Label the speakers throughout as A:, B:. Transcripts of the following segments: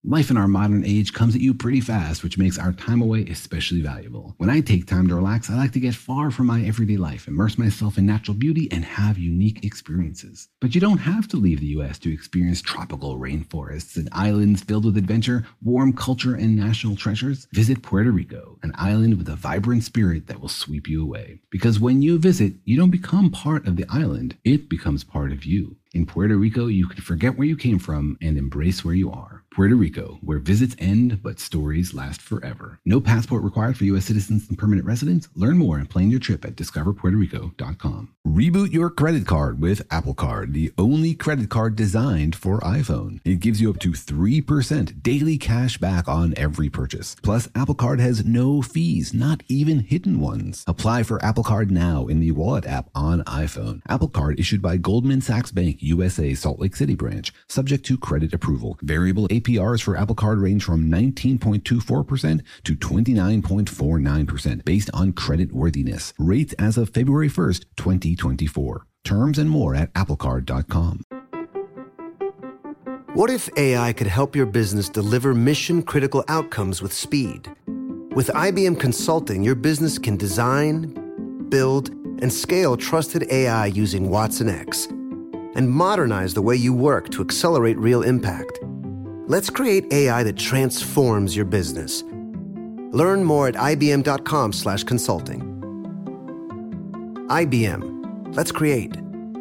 A: Life in our modern age comes at you pretty fast, which makes our time away especially valuable. When I take time to relax, I like to get far from my everyday life, immerse myself in natural beauty, and have unique experiences. But you don't have to leave the U.S. to experience tropical rainforests and islands filled with adventure, warm culture, and national treasures. Visit Puerto Rico, an island with a vibrant spirit that will sweep you away. Because when you visit, you don't become part of the island, it becomes part of you. In Puerto Rico, you can forget where you came from and embrace where you are. Puerto Rico, where visits end but stories last forever. No passport required for U.S. citizens and permanent residents. Learn more and plan your trip at discoverpuertorico.com. Reboot your credit card with Apple Card, the only credit card designed for iPhone. It gives you up to 3% daily cash back on every purchase. Plus, Apple Card has no fees, not even hidden ones. Apply for Apple Card now in the Wallet app on iPhone. Apple Card issued by Goldman Sachs Bank, USA, Salt Lake City branch, subject to credit approval. Variable APRs for Apple Card range from 19.24% to 29.49% based on credit worthiness. Rates as of February 1st, 2024. Terms and more at applecard.com.
B: What if AI could help your business deliver mission-critical outcomes with speed? With IBM Consulting, your business can design, build, and scale trusted AI using watsonx, and modernize the way you work to accelerate real impact. Let's create AI that transforms your business. Learn more at ibm.com/consulting. IBM. Let's create.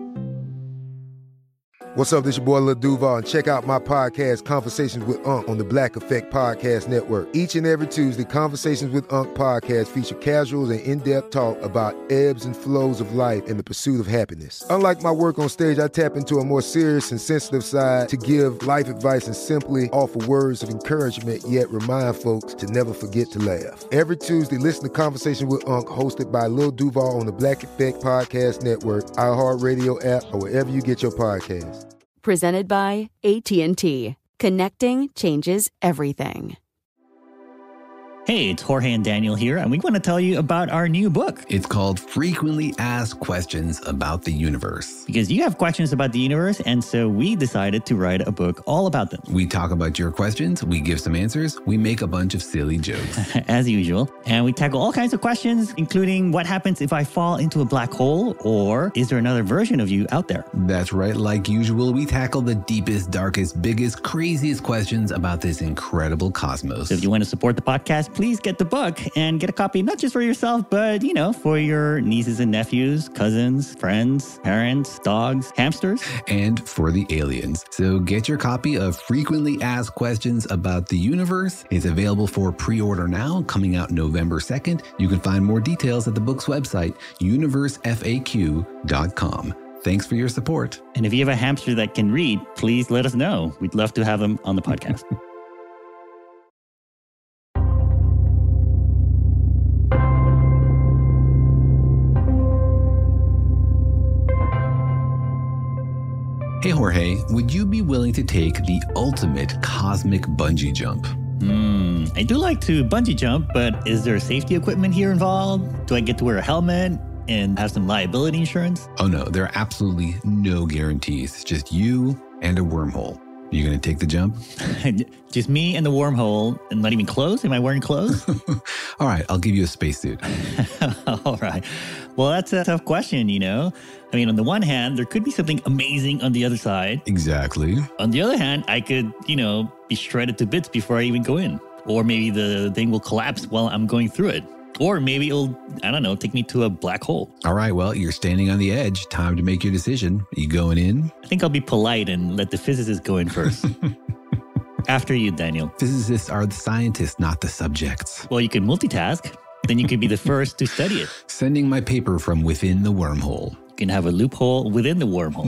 C: What's up, this your boy Lil Duval, and check out my podcast, Conversations with Unc, on the Black Effect Podcast Network. Each and every Tuesday, Conversations with Unc podcast feature casuals and in-depth talk about ebbs and flows of life and the pursuit of happiness. Unlike my work on stage, I tap into a more serious and sensitive side to give life advice and simply offer words of encouragement, yet remind folks to never forget to laugh. Every Tuesday, listen to Conversation with Unc, hosted by Lil Duval on the Black Effect Podcast Network, iHeartRadio app, or wherever you get your podcasts.
D: Presented by AT&T. Connecting changes everything.
E: Hey, it's Jorge and Daniel here, and we want to tell you about our new book.
A: It's called Frequently Asked Questions About the Universe.
E: Because you have questions about the universe, and so we decided to write a book all about them.
A: We talk about your questions, we give some answers, we make a bunch of silly jokes.
E: As usual. And we tackle all kinds of questions, including what happens if I fall into a black hole, or is there another version of you out there?
A: That's right, like usual, we tackle the deepest, darkest, biggest, craziest questions about this incredible cosmos.
E: So if you want to support the podcast, please get the book and get a copy, not just for yourself, but, for your nieces and nephews, cousins, friends, parents, dogs, hamsters.
A: And for the aliens. So get your copy of Frequently Asked Questions About the Universe. It's available for pre-order now, coming out November 2nd. You can find more details at the book's website, universefaq.com. Thanks for your support.
E: And if you have a hamster that can read, please let us know. We'd love to have them on the podcast.
A: Hey Jorge, would you be willing to take the ultimate cosmic bungee jump?
E: I do like to bungee jump, but is there safety equipment here involved? Do I get to wear a helmet and have some liability insurance?
A: Oh no, there are absolutely no guarantees. It's just you and a wormhole. You gonna take the jump?
E: Just me and the wormhole, and not even clothes? Am I wearing clothes?
A: All right, I'll give you a spacesuit.
E: All right. Well, that's a tough question, I mean, on the one hand, there could be something amazing on the other side.
A: Exactly.
E: On the other hand, I could, be shredded to bits before I even go in. Or maybe the thing will collapse while I'm going through it. Or maybe it'll, take me to a black hole.
A: All right, well, you're standing on the edge. Time to make your decision. You going in?
E: I think I'll be polite and let the physicist go in first. After you, Daniel.
A: Physicists are the scientists, not the subjects.
E: Well, you can multitask. Then you could be the first to study it.
A: Sending my paper from within the wormhole.
E: You can have a loophole within the wormhole.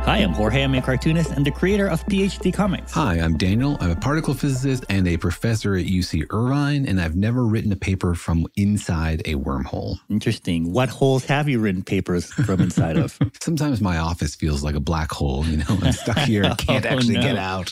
E: Hi, I'm Jorge. I'm a cartoonist and the creator of PhD Comics.
A: Hi, I'm Daniel. I'm a particle physicist and a professor at UC Irvine, and I've never written a paper from inside a wormhole.
E: Interesting. What holes have you written papers from inside of?
A: Sometimes my office feels like a black hole, I'm stuck here, I can't get out.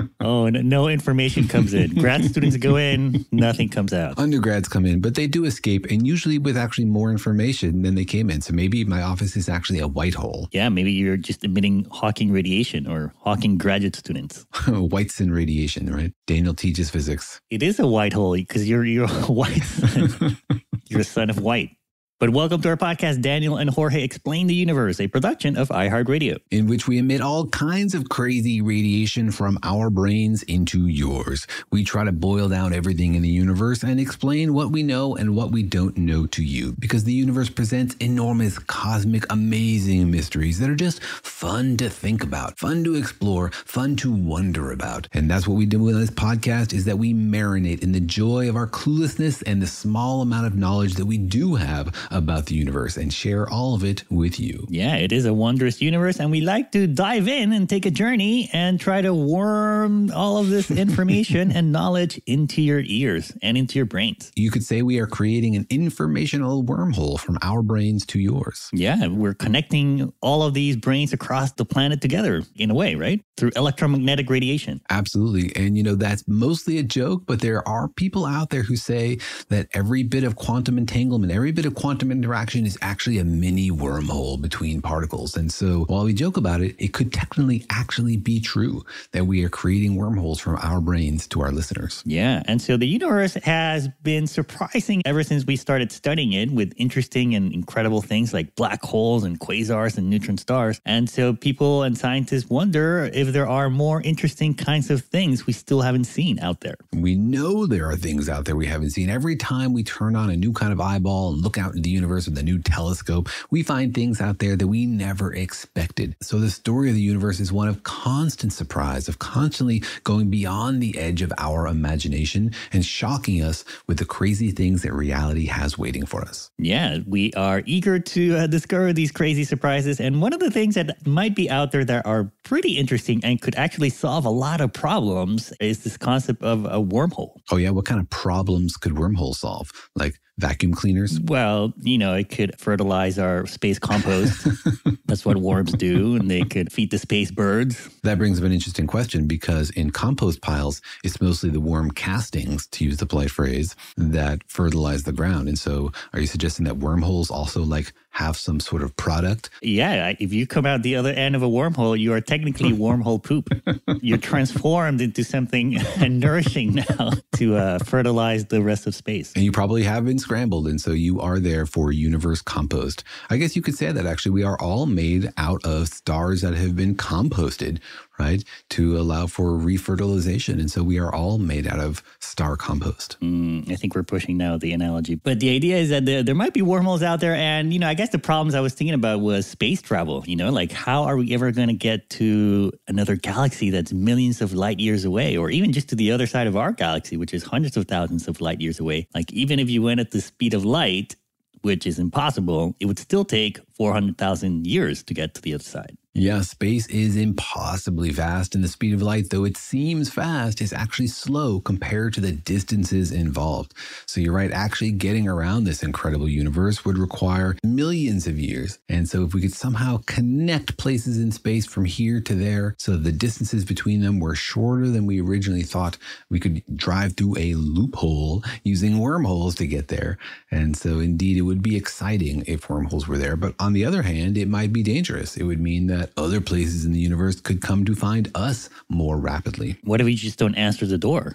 E: No information comes in. Grad students go in, nothing comes out.
A: Undergrads come in, but they do escape, and usually with actually more information than they came in. So maybe my office is actually a white hole.
E: Yeah, maybe you're just emitting Hawking radiation or Hawking graduate students.
A: Whiteson radiation, right? Daniel teaches physics.
E: It is a white hole because you're a white son. You're a son of white. But welcome to our podcast, Daniel and Jorge Explain the Universe, a production of iHeartRadio,
A: in which we emit all kinds of crazy radiation from our brains into yours. We try to boil down everything in the universe and explain what we know and what we don't know to you, because the universe presents enormous, cosmic, amazing mysteries that are just fun to think about, fun to explore, fun to wonder about. And that's what we do with this podcast, is that we marinate in the joy of our cluelessness and the small amount of knowledge that we do have about the universe and share all of it with you.
E: Yeah, it is a wondrous universe, and we like to dive in and take a journey and try to worm all of this information and knowledge into your ears and into your brains.
A: You could say we are creating an informational wormhole from our brains to yours.
E: Yeah, we're connecting all of these brains across the planet together in a way, right? Through electromagnetic radiation.
A: Absolutely. And that's mostly a joke, but there are people out there who say that every bit of quantum entanglement, every bit of quantum interaction is actually a mini wormhole between particles. And so while we joke about it, it could technically actually be true that we are creating wormholes from our brains to our listeners.
E: Yeah. And so the universe has been surprising ever since we started studying it with interesting and incredible things like black holes and quasars and neutron stars. And so people and scientists wonder if there are more interesting kinds of things we still haven't seen out there.
A: We know there are things out there we haven't seen. Every time we turn on a new kind of eyeball and look out into the universe with a new telescope, we find things out there that we never expected. So the story of the universe is one of constant surprise, of constantly going beyond the edge of our imagination and shocking us with the crazy things that reality has waiting for us.
E: Yeah, we are eager to discover these crazy surprises. And one of the things that might be out there that are pretty interesting and could actually solve a lot of problems is this concept of a wormhole.
A: Oh yeah, what kind of problems could wormholes solve? Like vacuum cleaners?
E: Well, it could fertilize our space compost. That's what worms do, and they could feed the space birds.
A: That brings up an interesting question, because in compost piles, it's mostly the worm castings, to use the polite phrase, that fertilize the ground. And so are you suggesting that wormholes also have some sort of product?
E: Yeah, if you come out the other end of a wormhole, you are technically wormhole poop. You're transformed into something nourishing now to fertilize the rest of space.
A: And you probably have been scrambled, and so you are there for universe compost. I guess you could say that actually we are all made out of stars that have been composted, right, to allow for refertilization. And so we are all made out of star compost.
E: I think we're pushing now the analogy. But the idea is that there might be wormholes out there. And, I guess the problems I was thinking about was space travel. How are we ever going to get to another galaxy that's millions of light years away, or even just to the other side of our galaxy, which is hundreds of thousands of light years away? Even if you went at the speed of light, which is impossible, it would still take 400,000 years to get to the other side.
A: Yeah, space is impossibly vast, and the speed of light, though it seems fast, is actually slow compared to the distances involved. So you're right, actually getting around this incredible universe would require millions of years. And so if we could somehow connect places in space from here to there, so the distances between them were shorter than we originally thought, we could drive through a loophole using wormholes to get there. And so indeed, it would be exciting if wormholes were there. But on the other hand, it might be dangerous. It would mean that other places in the universe could come to find us more rapidly.
E: What if we just don't answer the door,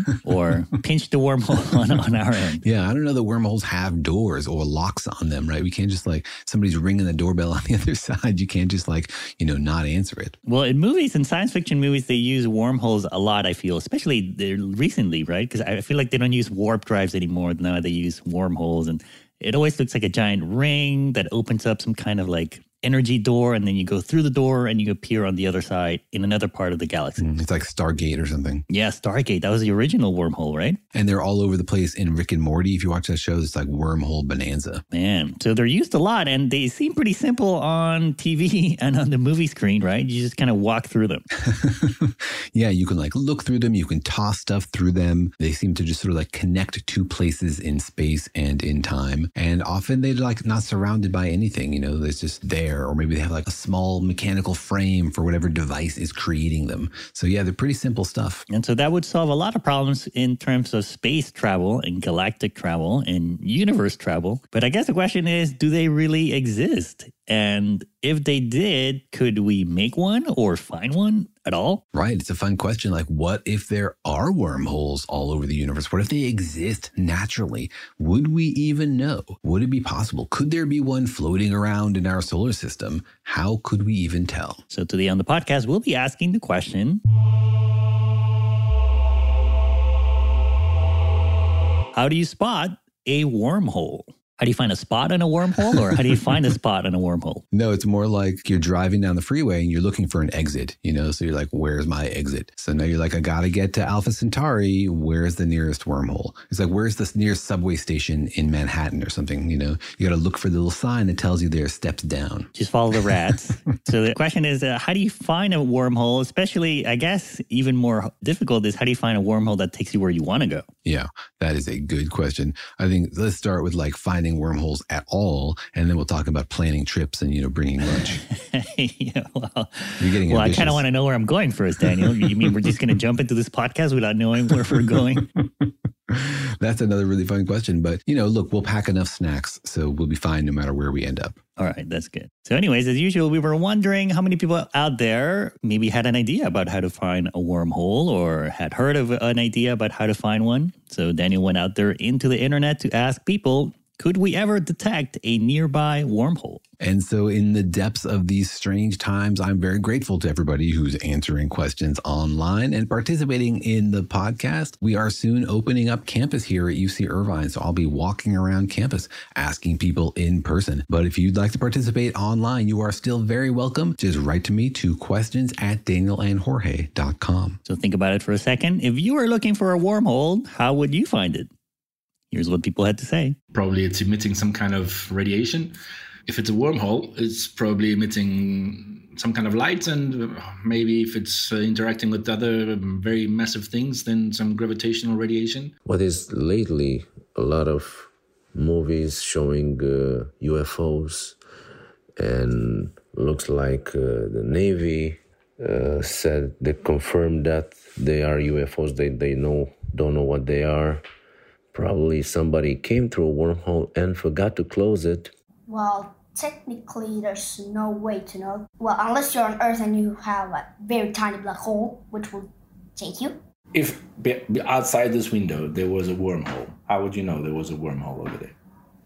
E: or pinch the wormhole on our end?
A: Yeah, I don't know that wormholes have doors or locks on them, right? We can't just somebody's ringing the doorbell on the other side. You can't just not answer it.
E: Well, in movies and science fiction movies, they use wormholes a lot, I feel, especially recently, right? Because I feel like they don't use warp drives anymore. Now they use wormholes, and it always looks like a giant ring that opens up some kind of energy door, and then you go through the door and you appear on the other side in another part of the galaxy.
A: It's like Stargate or something.
E: Yeah, Stargate. That was the original wormhole, right?
A: And they're all over the place in Rick and Morty. If you watch that show, it's like wormhole bonanza.
E: Man, so they're used a lot, and they seem pretty simple on TV and on the movie screen, right? You just kind of walk through them.
A: Yeah, you can like look through them. You can toss stuff through them. They seem to just sort of like connect two places in space and in time. And often they're like not surrounded by anything, you know, it's just there. Or maybe they have like a small mechanical frame for whatever device is creating them. So yeah, they're pretty simple stuff.
E: And so that would solve a lot of problems in terms of space travel and galactic travel and universe travel. But I guess the question is, do they really exist? And if they did, could we make one or find one at all?
A: Right. It's a fun question. Like, what if there are wormholes all over the universe? What if they exist naturally? Would we even know? Would it be possible? Could there be one floating around in our solar system? How could we even tell?
E: So today on the podcast, we'll be asking the question, how do you spot a wormhole? How do you find a spot in a wormhole, or how do you find a spot in a wormhole?
A: No, it's more like you're driving down the freeway and you're looking for an exit, you know? So you're like, where's my exit? So now you're like, I got to get to Alpha Centauri. Where's the nearest wormhole? It's like, where's the nearest subway station in Manhattan or something, you know? You got to look for the little sign that tells you there are steps down.
E: Just follow the rats. So the question is, how do you find a wormhole? Especially, I guess, even more difficult is how do you find a wormhole that takes you where you want to go?
A: Yeah, that is a good question. I think let's start with like finding wormholes at all, and then we'll talk about planning trips and, you know, bringing lunch.
E: Yeah,
A: You're getting
E: I
A: ambitious.
E: kind of want to know where I'm going first, Daniel. You mean we're just going to jump into this podcast without knowing where we're going?
A: That's another really fun question. But, you know, look, we'll pack enough snacks, so we'll be fine no matter where we end up.
E: All right, that's good. So anyways, as usual, we were wondering how many people out there maybe had an idea about how to find a wormhole or had heard of an idea about how to find one. So Daniel went out there into the internet to ask people, could we ever detect a nearby wormhole?
A: And so in the depths of these strange times, I'm very grateful to everybody who's answering questions online and participating in the podcast. We are soon opening up campus here at UC Irvine, so I'll be walking around campus asking people in person. But if you'd like to participate online, you are still very welcome. Just write to me to questions@danielandjorge.com.
E: So think about it for a second. If you were looking for a wormhole, how would you find it? Here's what people had to say.
F: Probably it's emitting some kind of radiation. If it's a wormhole, it's probably emitting some kind of light, and maybe if it's interacting with other very massive things, then some gravitational radiation.
G: What is lately a lot of movies showing UFOs, and looks like the Navy said they confirmed that they are UFOs. They don't know what they are. Probably somebody came through a wormhole and forgot to close it.
H: Well, technically, there's no way to know. Well, unless you're on Earth and you have a very tiny black hole, which will take you.
F: If outside this window there was a wormhole, how would you know there was a wormhole over there?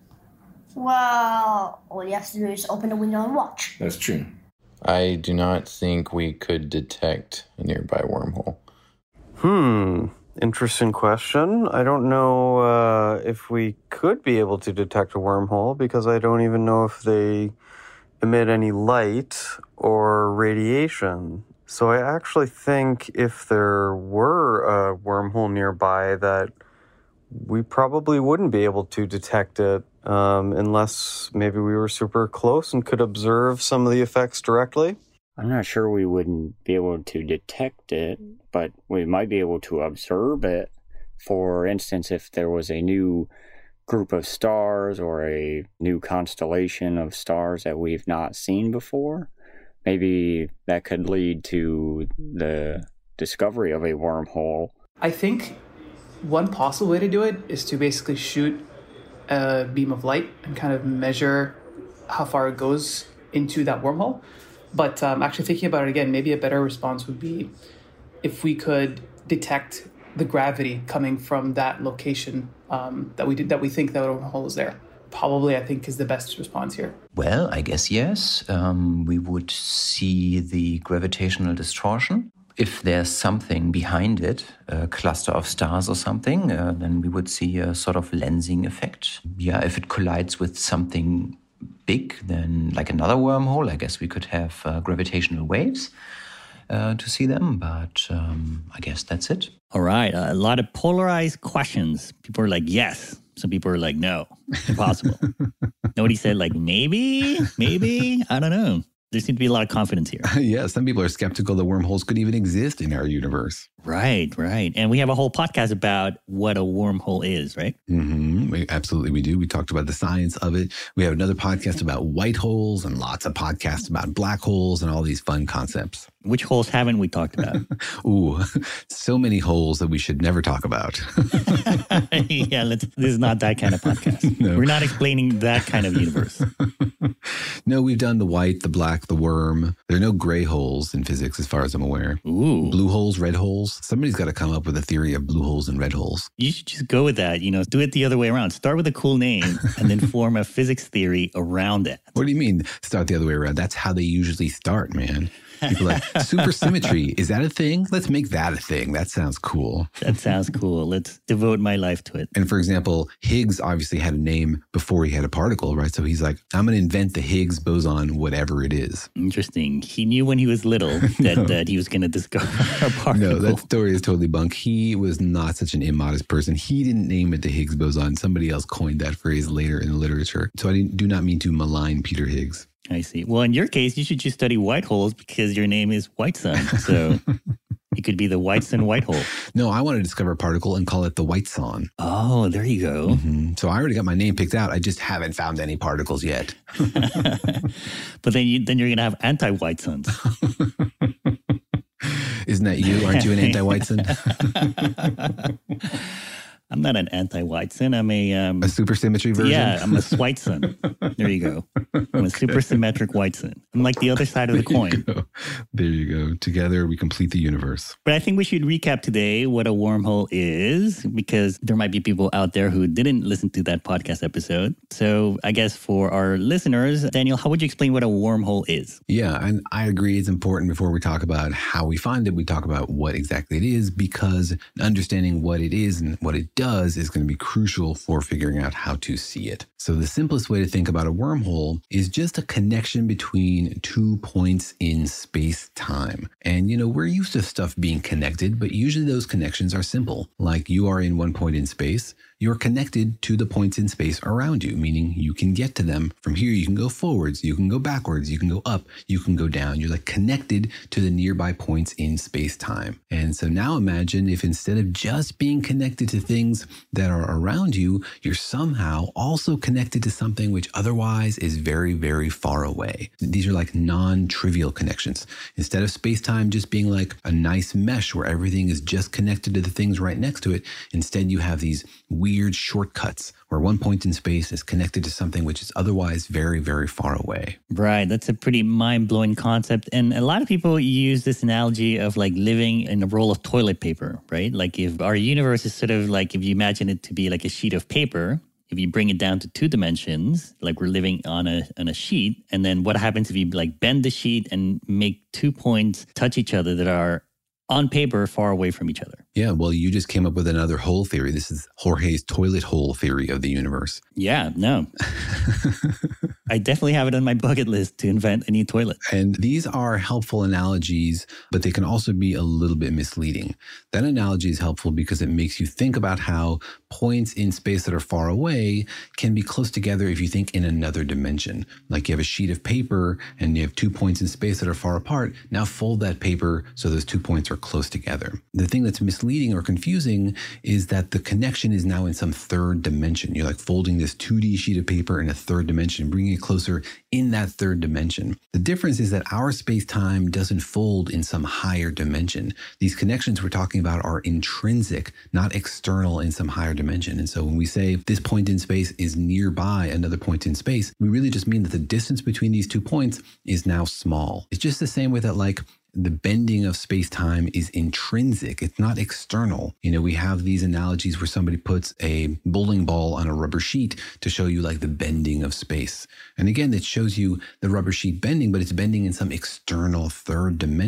H: Well, all you have to do is open the window and watch.
F: That's true.
I: I do not think we could detect a nearby wormhole.
J: Interesting question. I don't know if we could be able to detect a wormhole because I don't even know if they emit any light or radiation. So I actually think if there were a wormhole nearby that we probably wouldn't be able to detect it unless maybe we were super close and could observe some of the effects directly.
K: I'm not sure we wouldn't be able to detect it, but we might be able to observe it. For instance, if there was a new group of stars or a new constellation of stars that we've not seen before, maybe that could lead to the discovery of a wormhole.
L: I think one possible way to do it is to basically shoot a beam of light and kind of measure how far it goes into that wormhole. But actually thinking about it again, maybe a better response would be if we could detect the gravity coming from that location that we think that wormhole is there. Probably, I think, is the best response here.
M: Well, I guess yes. We would see the gravitational distortion. If there's something behind it, a cluster of stars or something, then we would see a sort of lensing effect. Yeah, if it collides with something big than like another wormhole. I guess we could have gravitational waves to see them, but I guess that's it.
E: All right. A lot of polarized questions. People are like, yes. Some people are like, no, impossible. Nobody said like, maybe, I don't know. There seems to be a lot of confidence here.
A: Yeah, some people are skeptical that wormholes could even exist in our universe.
E: Right. And we have a whole podcast about what a wormhole is, right?
A: Mm-hmm. Absolutely, we do. We talked about the science of it. We have another podcast about white holes and lots of podcasts about black holes and all these fun concepts.
E: Which holes haven't we talked about?
A: Ooh, so many holes that we should never talk about.
E: Yeah, this is not that kind of podcast.
A: No.
E: We're not explaining that kind of universe.
A: No, we've done the white, the black, the worm. There are no gray holes in physics as far as I'm aware.
E: Ooh.
A: Blue holes, red holes. Somebody's got to come up with a theory of blue holes and red holes.
E: You should just go with that. Do it the other way around. Start with a cool name and then form a physics theory around it.
A: What do you mean start the other way around? That's how they usually start, man. People are like, supersymmetry, is that a thing? Let's make that a thing. That sounds cool.
E: That sounds cool. Let's devote my life to it.
A: And for example, Higgs obviously had a name before he had a particle, right? So he's like, I'm going to invent the Higgs boson, whatever it is.
E: Interesting. He knew when he was little that he was going to discover a particle.
A: No, that story is totally bunk. He was not such an immodest person. He didn't name it the Higgs boson. Somebody else coined that phrase later in the literature. So I do not mean to malign Peter Higgs.
E: I see. Well, in your case, you should just study white holes because your name is Whiteson. So it could be the Whiteson white hole.
A: No, I want to discover a particle and call it the Whiteson.
E: Oh, there you go.
A: Mm-hmm. So I already got my name picked out. I just haven't found any particles yet.
E: But then you're going to have anti-Whitesons.
A: Isn't that you? Aren't you an anti-Whiteson?
E: I'm not an anti-Whiteson. I'm a
A: supersymmetry version?
E: Yeah, I'm a Switeson. There you go. I'm a supersymmetric Whiteson. I'm like the other side of the coin.
A: There you go. Together we complete the universe.
E: But I think we should recap today what a wormhole is, because there might be people out there who didn't listen to that podcast episode. So I guess for our listeners, Daniel, how would you explain what a wormhole is?
A: Yeah, and I agree it's important before we talk about how we find it, we talk about what exactly it is, because understanding what it is and what it does is going to be crucial for figuring out how to see it. So the simplest way to think about a wormhole is just a connection between 2 points in space-time. And, we're used to stuff being connected, but usually those connections are simple. Like you are in one point in space, you're connected to the points in space around you, meaning you can get to them. From here, you can go forwards, you can go backwards, you can go up, you can go down. You're like connected to the nearby points in space-time. And so now imagine if instead of just being connected to things that are around you, you're somehow also connected to something which otherwise is very, very far away. These are like non-trivial connections. Instead of space-time just being like a nice mesh where everything is just connected to the things right next to it, instead you have these weird shortcuts where one point in space is connected to something which is otherwise very, very far away.
E: Right. That's a pretty mind-blowing concept. And a lot of people use this analogy of like living in a roll of toilet paper, right? Like if our universe is sort of like, if you imagine it to be like a sheet of paper, if you bring it down to 2 dimensions, like we're living on a sheet, and then what happens if you like bend the sheet and make 2 points touch each other that are on paper far away from each other?
A: Yeah, well, you just came up with another hole theory. This is Jorge's toilet hole theory of the universe.
E: Yeah, no. I definitely have it on my bucket list to invent a new toilet.
A: And these are helpful analogies, but they can also be a little bit misleading. That analogy is helpful because it makes you think about how points in space that are far away can be close together if you think in another dimension. Like you have a sheet of paper and you have 2 points in space that are far apart. Now fold that paper so those 2 points are close together. The thing that's misleading or confusing is that the connection is now in some third dimension. You're like folding this 2D sheet of paper in a third dimension, bringing it closer in that third dimension. The difference is that our space-time doesn't fold in some higher dimension. These connections we're talking about are intrinsic, not external in some higher dimension. And so when we say this point in space is nearby another point in space, we really just mean that the distance between these 2 points is now small. It's just the same way that like the bending of space-time is intrinsic. It's not external. We have these analogies where somebody puts a bowling ball on a rubber sheet to show you like the bending of space. And again, it shows you the rubber sheet bending, but it's bending in some external third dimension.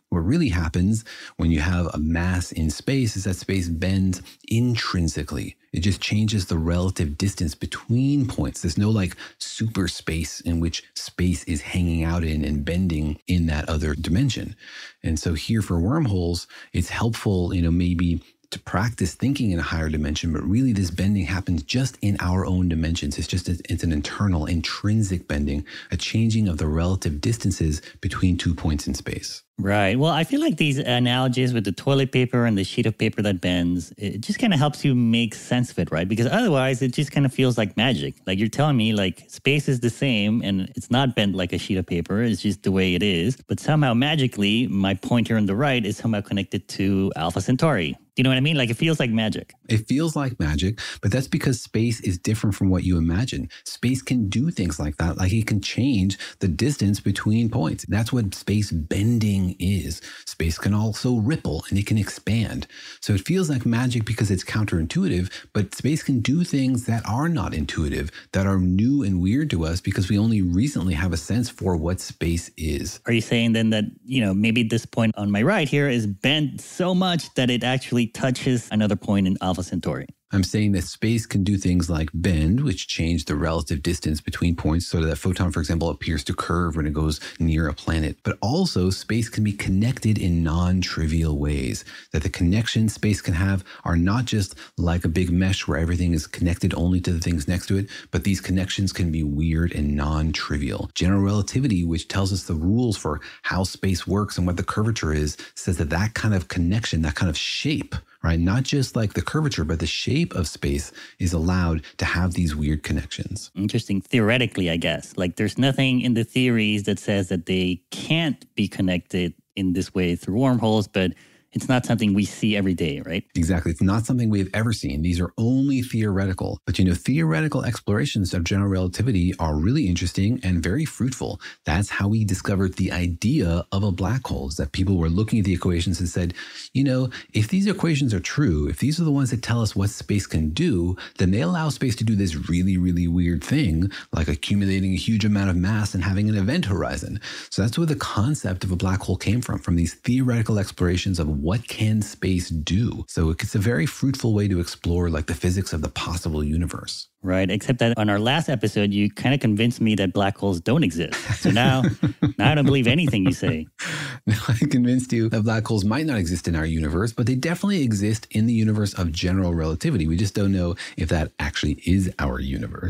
A: What really happens when you have a mass in space is that space bends intrinsically. It just changes the relative distance between points. There's no like super space in which space is hanging out in and bending in that other dimension. And so here for wormholes, it's helpful, maybe to practice thinking in a higher dimension, but really this bending happens just in our own dimensions. It's an internal, intrinsic bending, a changing of the relative distances between 2 points in space.
E: Right. Well, I feel like these analogies with the toilet paper and the sheet of paper that bends, it just kind of helps you make sense of it, right? Because otherwise it just kind of feels like magic. Like you're telling me like space is the same and it's not bent like a sheet of paper. It's just the way it is. But somehow magically, my pointer on the right is somehow connected to Alpha Centauri. You know what I mean? Like it feels like magic.
A: It feels like magic, but that's because space is different from what you imagine. Space can do things like that. Like it can change the distance between points. That's what space bending is. Space can also ripple and it can expand. So it feels like magic because it's counterintuitive, but space can do things that are not intuitive, that are new and weird to us because we only recently have a sense for what space is.
E: Are you saying then that, maybe this point on my right here is bent so much that it actually touches another point in Alpha Centauri?
A: I'm saying that space can do things like bend, which change the relative distance between points so that a photon, for example, appears to curve when it goes near a planet. But also space can be connected in non-trivial ways, that the connections space can have are not just like a big mesh where everything is connected only to the things next to it, but these connections can be weird and non-trivial. General relativity, which tells us the rules for how space works and what the curvature is, says that that kind of connection, that kind of shape, right? Not just like the curvature, but the shape of space is allowed to have these weird connections.
E: Interesting. Theoretically, I guess. Like there's nothing in the theories that says that they can't be connected in this way through wormholes, but it's not something we see every day, right?
A: Exactly. It's not something we've ever seen. These are only theoretical. But, theoretical explorations of general relativity are really interesting and very fruitful. That's how we discovered the idea of a black hole, is that people were looking at the equations and said, if these equations are true, if these are the ones that tell us what space can do, then they allow space to do this really, really weird thing, like accumulating a huge amount of mass and having an event horizon. So that's where the concept of a black hole came from these theoretical explorations of what can space do? So it's a very fruitful way to explore like the physics of the possible universe.
E: Right, except that on our last episode, you kind of convinced me that black holes don't exist. So now I don't believe anything you say.
A: Now I convinced you that black holes might not exist in our universe, but they definitely exist in the universe of general relativity. We just don't know if that actually is our universe.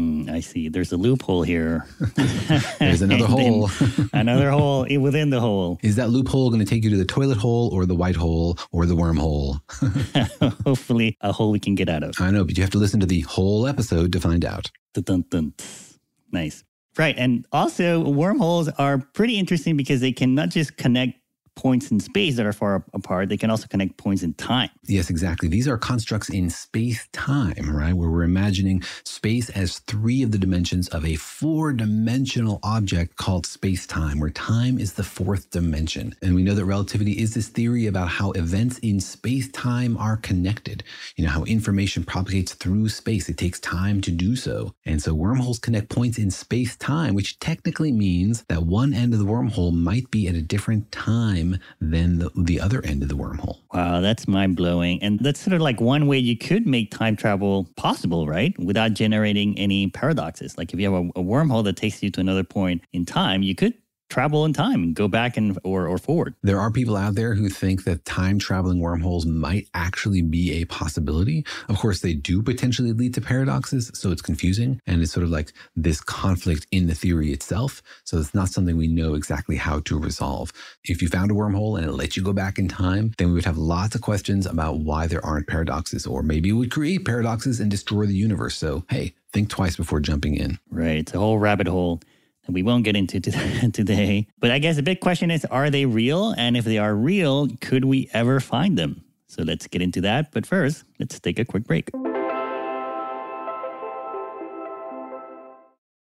E: I see. There's a loophole here.
A: There's another hole.
E: Another hole within the hole.
A: Is that loophole going to take you to the toilet hole or the white hole or the wormhole?
E: Hopefully a hole we can get out of.
A: I know, but you have to listen to the whole episode to find out.
E: Dun-dun-dun. Nice. Right. And also wormholes are pretty interesting because they can not just connect points in space that are far apart, they can also connect points in time.
A: Yes, exactly. These are constructs in space-time, right? Where we're imagining space as 3 of the dimensions of a 4-dimensional object called space-time, where time is the 4th dimension. And we know that relativity is this theory about how events in space-time are connected. How information propagates through space. It takes time to do so. And so wormholes connect points in space-time, which technically means that one end of the wormhole might be at a different time than the other end of the wormhole.
E: Wow, that's mind-blowing. And that's sort of like one way you could make time travel possible, right? Without generating any paradoxes. Like if you have a wormhole that takes you to another point in time, you could travel in time and go back or forward.
A: There are people out there who think that time-traveling wormholes might actually be a possibility. Of course, they do potentially lead to paradoxes, so it's confusing. And it's sort of like this conflict in the theory itself. So it's not something we know exactly how to resolve. If you found a wormhole and it lets you go back in time, then we would have lots of questions about why there aren't paradoxes, or maybe it would create paradoxes and destroy the universe. So, hey, think twice before jumping in.
E: Right. It's a whole rabbit hole that we won't get into today. But I guess the big question is, are they real? And if they are real, could we ever find them? So let's get into that. But first, let's take a quick break.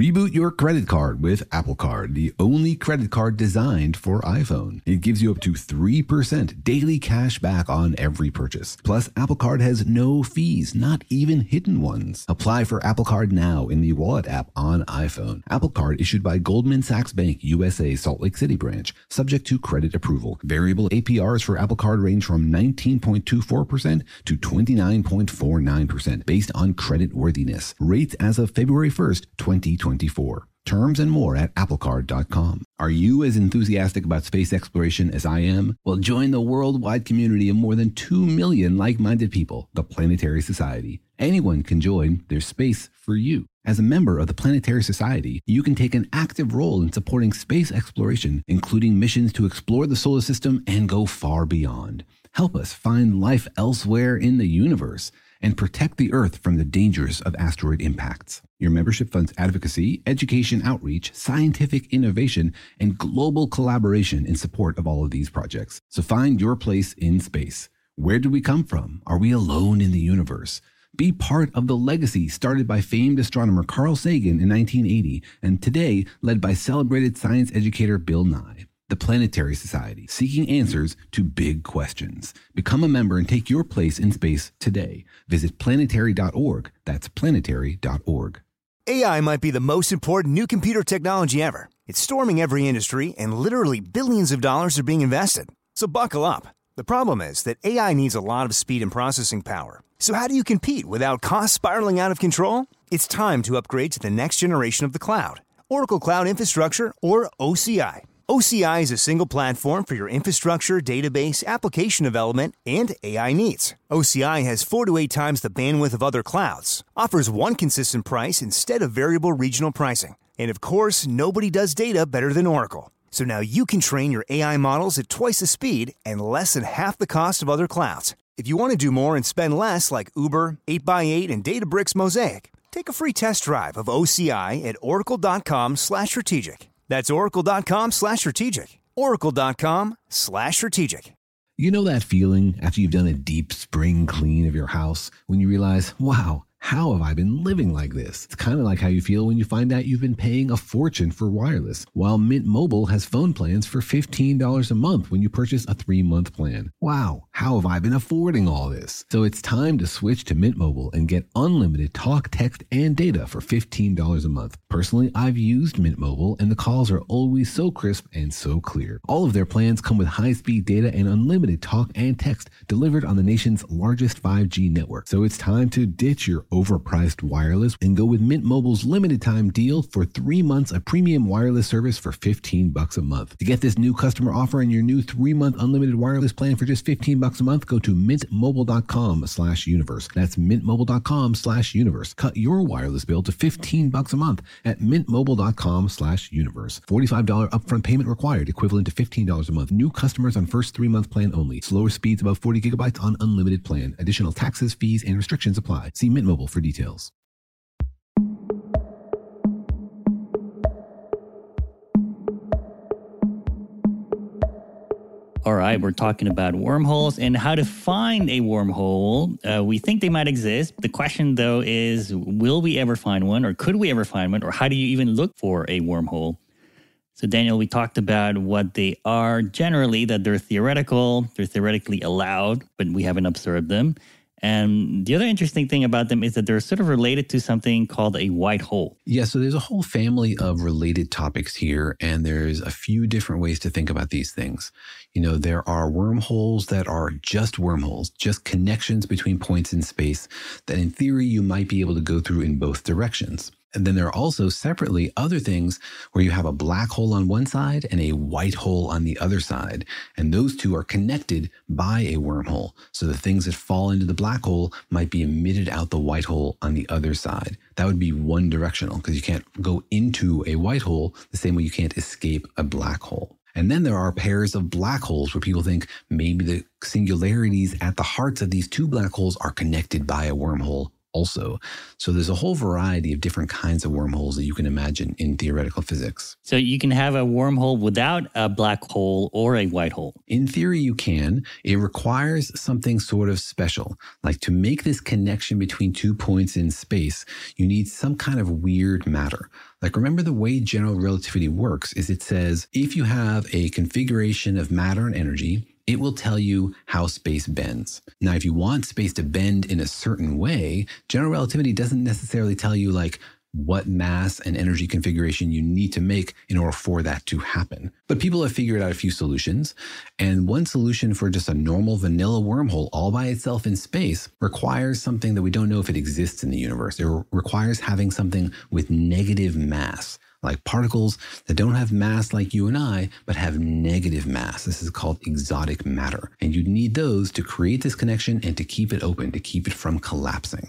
A: Reboot your credit card with Apple Card, the only credit card designed for iPhone. It gives you up to 3% daily cash back on every purchase. Plus, Apple Card has no fees, not even hidden ones. Apply for Apple Card now in the Wallet app on iPhone. Apple Card issued by Goldman Sachs Bank USA Salt Lake City branch, subject to credit approval. Variable APRs for Apple Card range from 19.24% to 29.49% based on credit worthiness. Rates as of February 1st, 2024. Terms and more at applecard.com. Are you as enthusiastic about space exploration as I am? Well, join the worldwide community of more than 2 million like-minded people, the Planetary Society. Anyone can join. There's space for you. As a member of the Planetary Society, you can take an active role in supporting space exploration, including missions to explore the solar system and go far beyond. Help us find life elsewhere in the universe and protect the Earth from the dangers of asteroid impacts. Your membership funds advocacy, education outreach, scientific innovation, and global collaboration in support of all of these projects. So find your place in space. Where do we come from? Are we alone in the universe? Be part of the legacy started by famed astronomer Carl Sagan in 1980 and today led by celebrated science educator Bill Nye. The Planetary Society, seeking answers to big questions. Become a member and take your place in space today. Visit planetary.org. That's planetary.org.
N: AI might be the most important new computer technology ever. It's storming every industry, and literally billions of dollars are being invested. So buckle up. The problem is that AI needs a lot of speed and processing power. So how do you compete without costs spiraling out of control? It's time to upgrade to the next generation of the cloud. Oracle Cloud Infrastructure, or OCI. OCI is a single platform for your infrastructure, database, application development, and AI needs. OCI has 4 to 8 times the bandwidth of other clouds, offers one consistent price instead of variable regional pricing, and of course, nobody does data better than Oracle. So now you can train your AI models at twice the speed and less than half the cost of other clouds. If you want to do more and spend less like Uber, 8x8, and Databricks Mosaic, take a free test drive of OCI at oracle.com/strategic. That's oracle.com/strategic. Oracle.com/strategic.
A: You know that feeling after you've done a deep spring clean of your house when you realize, wow, how have I been living like this? It's kind of like how you feel when you find out you've been paying a fortune for wireless, while Mint Mobile has phone plans for $15 a month when you purchase a 3-month plan. Wow, how have I been affording all this? So it's time to switch to Mint Mobile and get unlimited talk, text, and data for $15 a month. Personally, I've used Mint Mobile, and the calls are always so crisp and so clear. All of their plans come with high-speed data and unlimited talk and text delivered on the nation's largest 5G network. So it's time to ditch your overpriced wireless and go with Mint Mobile's limited time deal for 3 months of premium wireless service for $15 a month. To get this new customer offer and your new 3-month unlimited wireless plan for just $15 a month, go to mintmobile.com/universe. That's mintmobile.com/universe. Cut your wireless bill to $15 a month at mintmobile.com/universe. $45 upfront payment required, equivalent to $15 a month. New customers on first 3-month plan only. Slower speeds above 40 gigabytes on unlimited plan. Additional taxes, fees, and restrictions apply. See Mint Mobile for details.
E: All right, we're talking about wormholes and how to find a wormhole. We think they might exist. The question, though, is will we ever find one, or could we ever find one, or how do you even look for a wormhole? So, Daniel, we talked about what they are generally, that they're theoretical, they're theoretically allowed, but we haven't observed them. And the other interesting thing about them is that they're sort of related to something called a white hole.
A: Yeah, so there's a whole family of related topics here, and there's a few different ways to think about these things. You know, there are wormholes that are just wormholes, just connections between points in space that in theory you might be able to go through in both directions. And then there are also separately other things where you have a black hole on one side and a white hole on the other side. And those two are connected by a wormhole. So the things that fall into the black hole might be emitted out the white hole on the other side. That would be one directional because you can't go into a white hole the same way you can't escape a black hole. And then there are pairs of black holes where people think maybe the singularities at the hearts of these two black holes are connected by a wormhole also. So there's a whole variety of different kinds of wormholes that you can imagine in theoretical physics.
E: So you can have a wormhole without a black hole or a white hole.
A: In theory, you can. It requires something sort of special. Like to make this connection between 2 points in space, you need some kind of weird matter. Like remember the way general relativity works is it says if you have a configuration of matter and energy, it will tell you how space bends. Now, if you want space to bend in a certain way, general relativity doesn't necessarily tell you like what mass and energy configuration you need to make in order for that to happen. But people have figured out a few solutions. And one solution for just a normal vanilla wormhole all by itself in space requires something that we don't know if it exists in the universe. It requires having something with negative mass, like particles that don't have mass like you and I, but have negative mass. This is called exotic matter. And you need those to create this connection and to keep it open, to keep it from collapsing.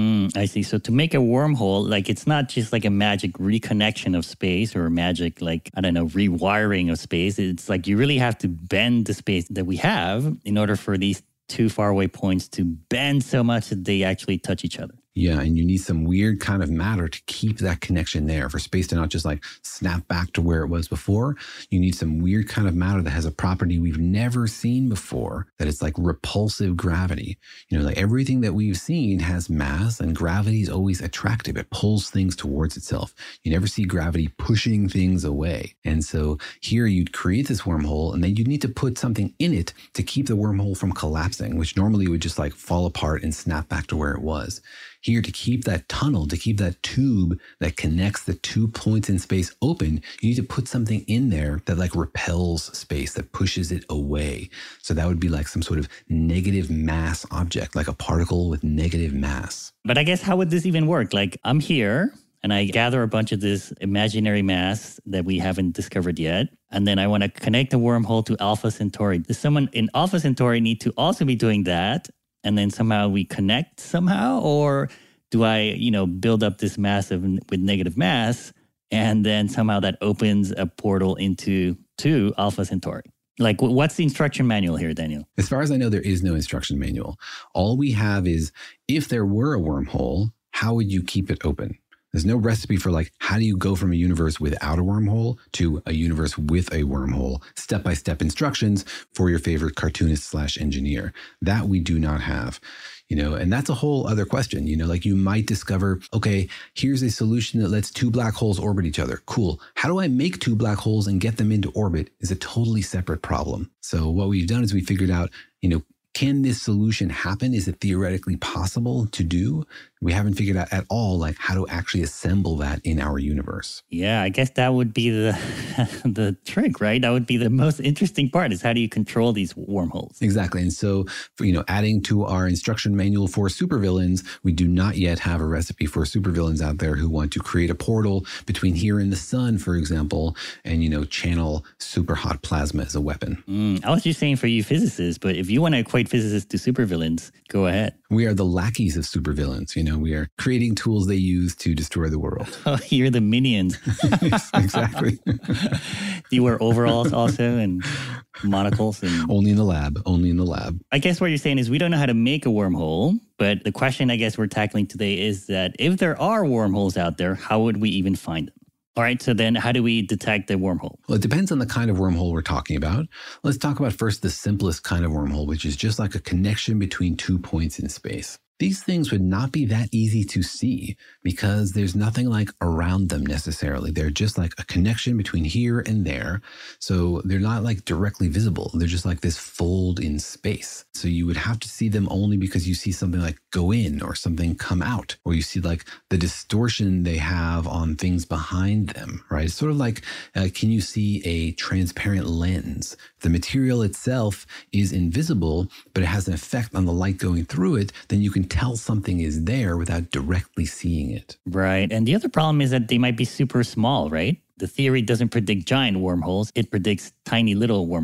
E: I see. So to make a wormhole, like it's not just like a magic reconnection of space or a magic, like, I don't know, rewiring of space. It's like you really have to bend the space that we have in order for these two faraway points to bend so much that they actually touch each other.
A: Yeah, and you need some weird kind of matter to keep that connection there, for space to not just like snap back to where it was before. You need some weird kind of matter that has a property we've never seen before, that it's like repulsive gravity. You know, like everything that we've seen has mass, and gravity is always attractive. It pulls things towards itself. You never see gravity pushing things away. And so here you'd create this wormhole, and then you'd need to put something in it to keep the wormhole from collapsing, which normally would just like fall apart and snap back to where it was. Here, to keep that tunnel, to keep that tube that connects the 2 points in space open, you need to put something in there that like repels space, that pushes it away. So that would be like some sort of negative mass object, like a particle with negative mass.
E: But I guess how would this even work? Like I'm here and I gather a bunch of this imaginary mass that we haven't discovered yet. And then I want to connect a wormhole to Alpha Centauri. Does someone in Alpha Centauri need to also be doing that? And then somehow we connect somehow? Or do I, build up this massive with negative mass and then somehow that opens a portal to Alpha Centauri? Like, what's the instruction manual here, Daniel?
A: As far as I know, there is no instruction manual. All we have is, if there were a wormhole, how would you keep it open? There's no recipe for like, how do you go from a universe without a wormhole to a universe with a wormhole? Step-by-step instructions for your favorite cartoonist/engineer. That we do not have. And that's a whole other question. Like you might discover, okay, here's a solution that lets 2 black holes orbit each other. Cool. How do I make 2 black holes and get them into orbit is a totally separate problem. So what we've done is we figured out, can this solution happen? Is it theoretically possible to do? We haven't figured out at all like how to actually assemble that in our universe.
E: Yeah, I guess that would be the trick, right? That would be the most interesting part, is how do you control these wormholes?
A: Exactly. And so, adding to our instruction manual for supervillains, we do not yet have a recipe for supervillains out there who want to create a portal between here and the sun, for example, and, channel super hot plasma as a weapon.
E: I was just saying for you physicists, but if you want to equate physicists to supervillains, go ahead.
A: We are the lackeys of supervillains. We are creating tools they use to destroy the world.
E: Oh, you're the minions.
A: Yes, exactly.
E: Do you wear overalls also and monocles?
A: Only in the lab. Only in the lab.
E: I guess what you're saying is we don't know how to make a wormhole, but the question I guess we're tackling today is that if there are wormholes out there, how would we even find them? All right, so then how do we detect a wormhole?
A: Well, it depends on the kind of wormhole we're talking about. Let's talk about first the simplest kind of wormhole, which is just like a connection between 2 points in space. These things would not be that easy to see because there's nothing like around them necessarily. They're just like a connection between here and there. So they're not like directly visible. They're just like this fold in space. So you would have to see them only because you see something like go in or something come out, or you see like the distortion they have on things behind them, right? It's sort of like, can you see a transparent lens? The material itself is invisible, but it has an effect on the light going through it. Then you can tell something is there without directly seeing it.
E: Right. And the other problem is that they might be super small, right? The theory doesn't predict giant wormholes. It predicts tiny little wormholes.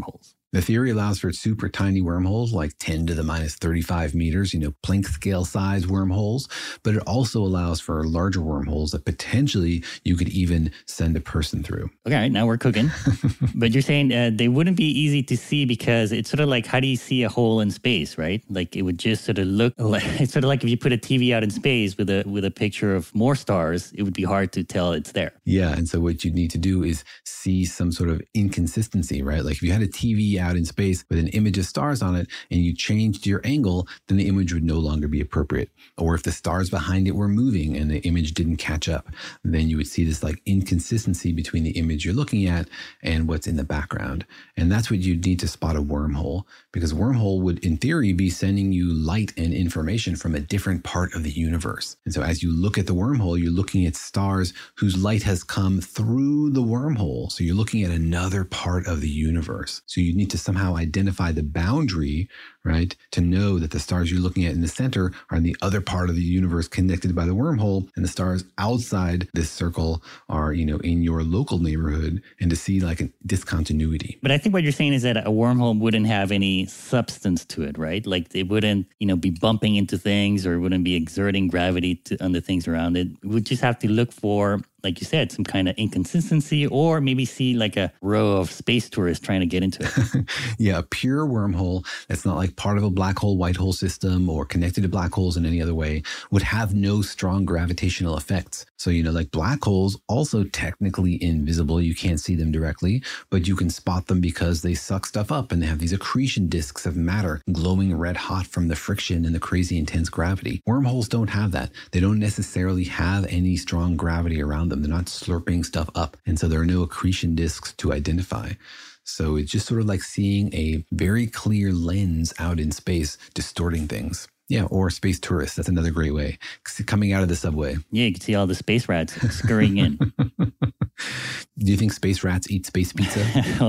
A: The theory allows for super tiny wormholes like 10 to the minus 35 meters, Planck scale size wormholes, but it also allows for larger wormholes that potentially you could even send a person through.
E: Okay, now we're cooking. But you're saying they wouldn't be easy to see because it's sort of like, how do you see a hole in space, right? Like it would just sort of look like, it's sort of like if you put a TV out in space with a picture of more stars, it would be hard to tell it's there.
A: Yeah, and so what you need to do is see some sort of inconsistency, right? Like if you had a TV out in space with an image of stars on it and you changed your angle, then the image would no longer be appropriate. Or if the stars behind it were moving and the image didn't catch up, then you would see this like inconsistency between the image you're looking at and what's in the background. And that's what you'd need to spot a wormhole, because a wormhole would, in theory, be sending you light and information from a different part of the universe. And so as you look at the wormhole, you're looking at stars whose light has come through the wormhole. So you're looking at another part of the universe. So you need to somehow identify the boundary, right, to know that the stars you're looking at in the center are in the other part of the universe connected by the wormhole, and the stars outside this circle are, in your local neighborhood, and to see like a discontinuity.
E: But I think what you're saying is that a wormhole wouldn't have any substance to it, right? Like it wouldn't, be bumping into things, or it wouldn't be exerting gravity on the things around it. We would just have to look for, like you said, some kind of inconsistency, or maybe see like a row of space tourists trying to get into it.
A: Yeah, a pure wormhole that's not like part of a black hole, white hole system or connected to black holes in any other way would have no strong gravitational effects. So, like black holes, also technically invisible. You can't see them directly, but you can spot them because they suck stuff up and they have these accretion disks of matter glowing red hot from the friction and the crazy intense gravity. Wormholes don't have that. They don't necessarily have any strong gravity around them. They're not slurping stuff up. And so there are no accretion disks to identify. So it's just sort of like seeing a very clear lens out in space, distorting things. Yeah, or space tourists. That's another great way. Coming out of the subway.
E: Yeah, you can see all the space rats scurrying in.
A: Do you think space rats eat space pizza?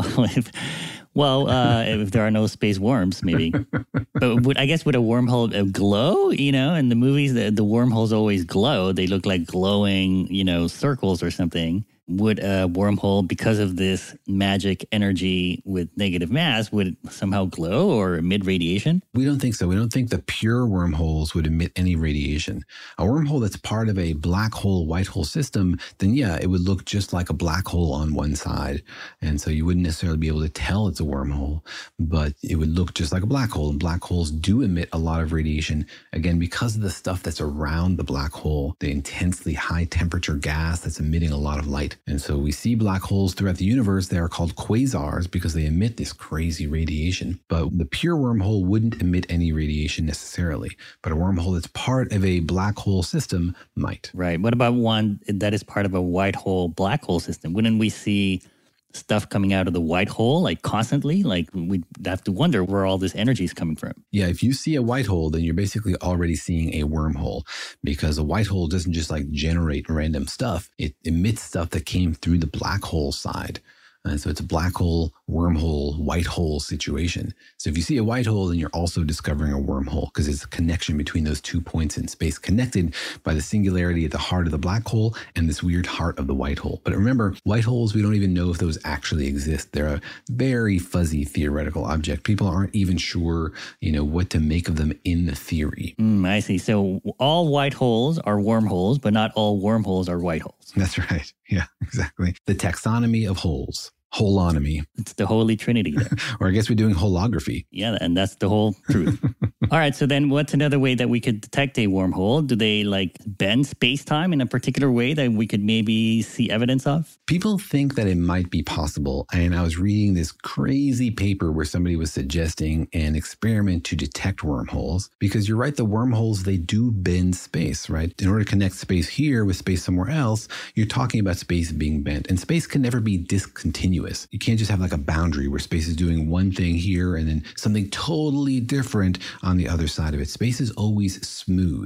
E: If there are no space worms, maybe. But I guess would a wormhole glow? In the movies, the wormholes always glow. They look like glowing, circles or something. Would a wormhole, because of this magic energy with negative mass, would it somehow glow or emit radiation?
A: We don't think so. We don't think the pure wormholes would emit any radiation. A wormhole that's part of a black hole, white hole system, then yeah, it would look just like a black hole on one side. And so you wouldn't necessarily be able to tell it's a wormhole, but it would look just like a black hole. And black holes do emit a lot of radiation, again, because of the stuff that's around the black hole, the intensely high temperature gas that's emitting a lot of light. And so we see black holes throughout the universe. They are called quasars because they emit this crazy radiation. But the pure wormhole wouldn't emit any radiation necessarily. But a wormhole that's part of a black hole system might.
E: Right. What about one that is part of a white hole, black hole system? Wouldn't we see stuff coming out of the white hole like constantly? Like we'd have to wonder where all this energy is coming from.
A: Yeah, if you see a white hole, then you're basically already seeing a wormhole, because a white hole doesn't just like generate random stuff. It emits stuff that came through the black hole side. And so it's a black hole, wormhole, white hole situation. So if you see a white hole, then you're also discovering a wormhole, because it's a connection between those 2 points in space, connected by the singularity at the heart of the black hole and this weird heart of the white hole. But remember, white holes, we don't even know if those actually exist. They're a very fuzzy theoretical object. People aren't even sure, what to make of them in the theory.
E: I see. So all white holes are wormholes, but not all wormholes are white holes.
A: That's right. Yeah, exactly. The taxonomy of holes. Holonomy.
E: It's the holy trinity there.
A: Or I guess we're doing holography.
E: Yeah, and that's the whole truth. All right, so then what's another way that we could detect a wormhole? Do they bend space-time in a particular way that we could maybe see evidence of?
A: People think that it might be possible. And I was reading this crazy paper where somebody was suggesting an experiment to detect wormholes. Because you're right, the wormholes, they do bend space, right? In order to connect space here with space somewhere else, you're talking about space being bent. And space can never be discontinuous. You can't just have like a boundary where space is doing one thing here and then something totally different on the other side of it. Space is always smooth,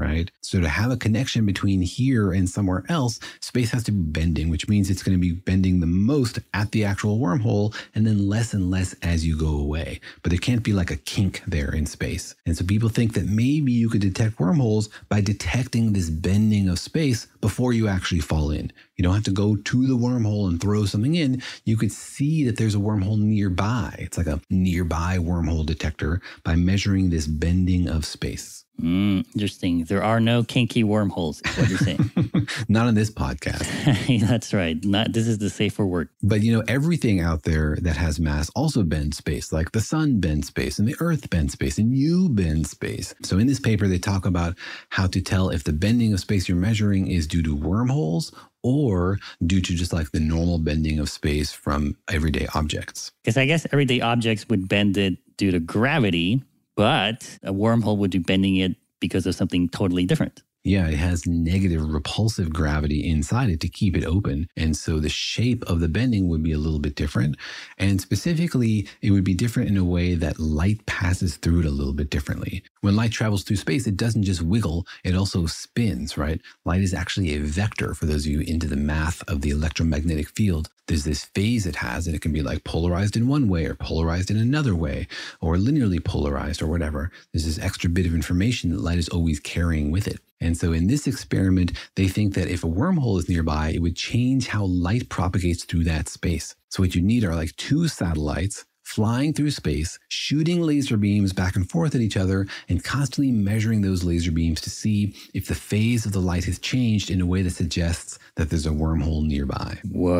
A: right? So to have a connection between here and somewhere else, space has to be bending, which means it's going to be bending the most at the actual wormhole and then less and less as you go away. But there can't be like a kink there in space. And so people think that maybe you could detect wormholes by detecting this bending of space before you actually fall in. You don't have to go to the wormhole and throw something in. You could see that there's a wormhole nearby. It's like a nearby wormhole detector by measuring this bending of space.
E: Interesting. There are no kinky wormholes, is what you're saying.
A: Not on this podcast.
E: That's right. This is the safer word.
A: But, you know, everything out there that has mass also bends space, like the sun bends space and the earth bends space and you bend space. So in this paper, they talk about how to tell if the bending of space you're measuring is due to wormholes or due to just like the normal bending of space from everyday objects.
E: Because I guess everyday objects would bend it due to gravity, but a wormhole would be bending it because of something totally different.
A: Yeah, it has negative repulsive gravity inside it to keep it open. And so the shape of the bending would be a little bit different. And specifically, it would be different in a way that light passes through it a little bit differently. When light travels through space, it doesn't just wiggle, it also spins, right? Light is actually a vector, for those of you into the math of the electromagnetic field. There's this phase it has, and it can be like polarized in one way or polarized in another way or linearly polarized or whatever. There's this extra bit of information that light is always carrying with it. And so in this experiment, they think that if a wormhole is nearby, it would change how light propagates through that space. So what you need are like two satellites flying through space, shooting laser beams back and forth at each other, and constantly measuring those laser beams to see if the phase of the light has changed in a way that suggests that there's a wormhole nearby.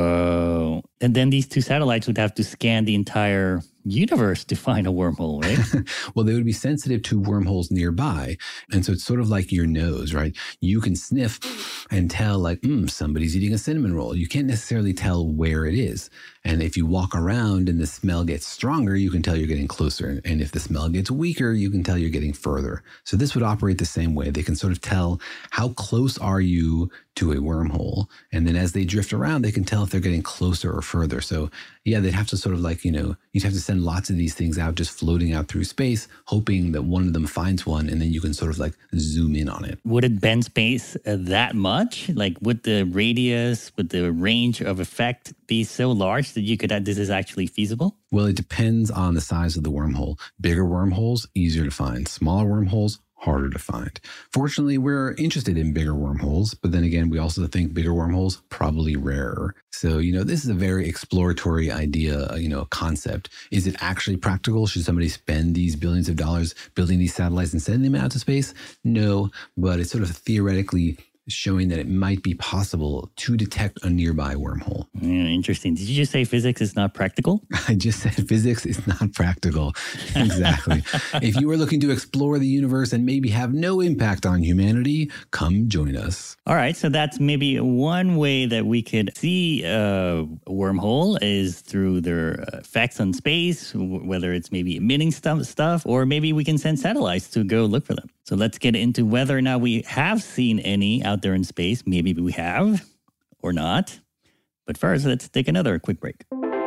E: Whoa. And then these two satellites would have to scan the entire universe to find a wormhole, right?
A: Well, they would be sensitive to wormholes nearby. And so it's sort of like your nose, right? You can sniff and tell like, somebody's eating a cinnamon roll. You can't necessarily tell where it is. And if you walk around and the smell gets stronger, you can tell you're getting closer. And if the smell gets weaker, you can tell you're getting further. So this would operate the same way. They can sort of tell how close are you to a wormhole. And then as they drift around, they can tell if they're getting closer or further. So yeah, they'd have to sort of like, you'd have to send lots of these things out, just floating out through space, hoping that one of them finds one. And then you can sort of like zoom in on it.
E: Would it bend space that much? Like would the radius, would the range of effect be so large that you could, this is actually feasible?
A: Well, it depends on the size of the wormhole. Bigger wormholes, easier to find. Smaller wormholes, harder to find. Fortunately, we're interested in bigger wormholes, but then again, we also think bigger wormholes probably rarer. So, this is a very exploratory idea, concept. Is it actually practical? Should somebody spend these billions of dollars building these satellites and sending them out to space? No, but it's sort of theoretically showing that it might be possible to detect a nearby wormhole.
E: Yeah, interesting. Did you just say physics is not practical?
A: I just said physics is not practical. Exactly. If you are looking to explore the universe and maybe have no impact on humanity, come join us.
E: All right. So that's maybe one way that we could see a wormhole is through their effects on space, whether it's maybe emitting stuff, or maybe we can send satellites to go look for them. So let's get into whether or not we have seen any out there in space. Maybe we have or not. But first, let's take another quick break.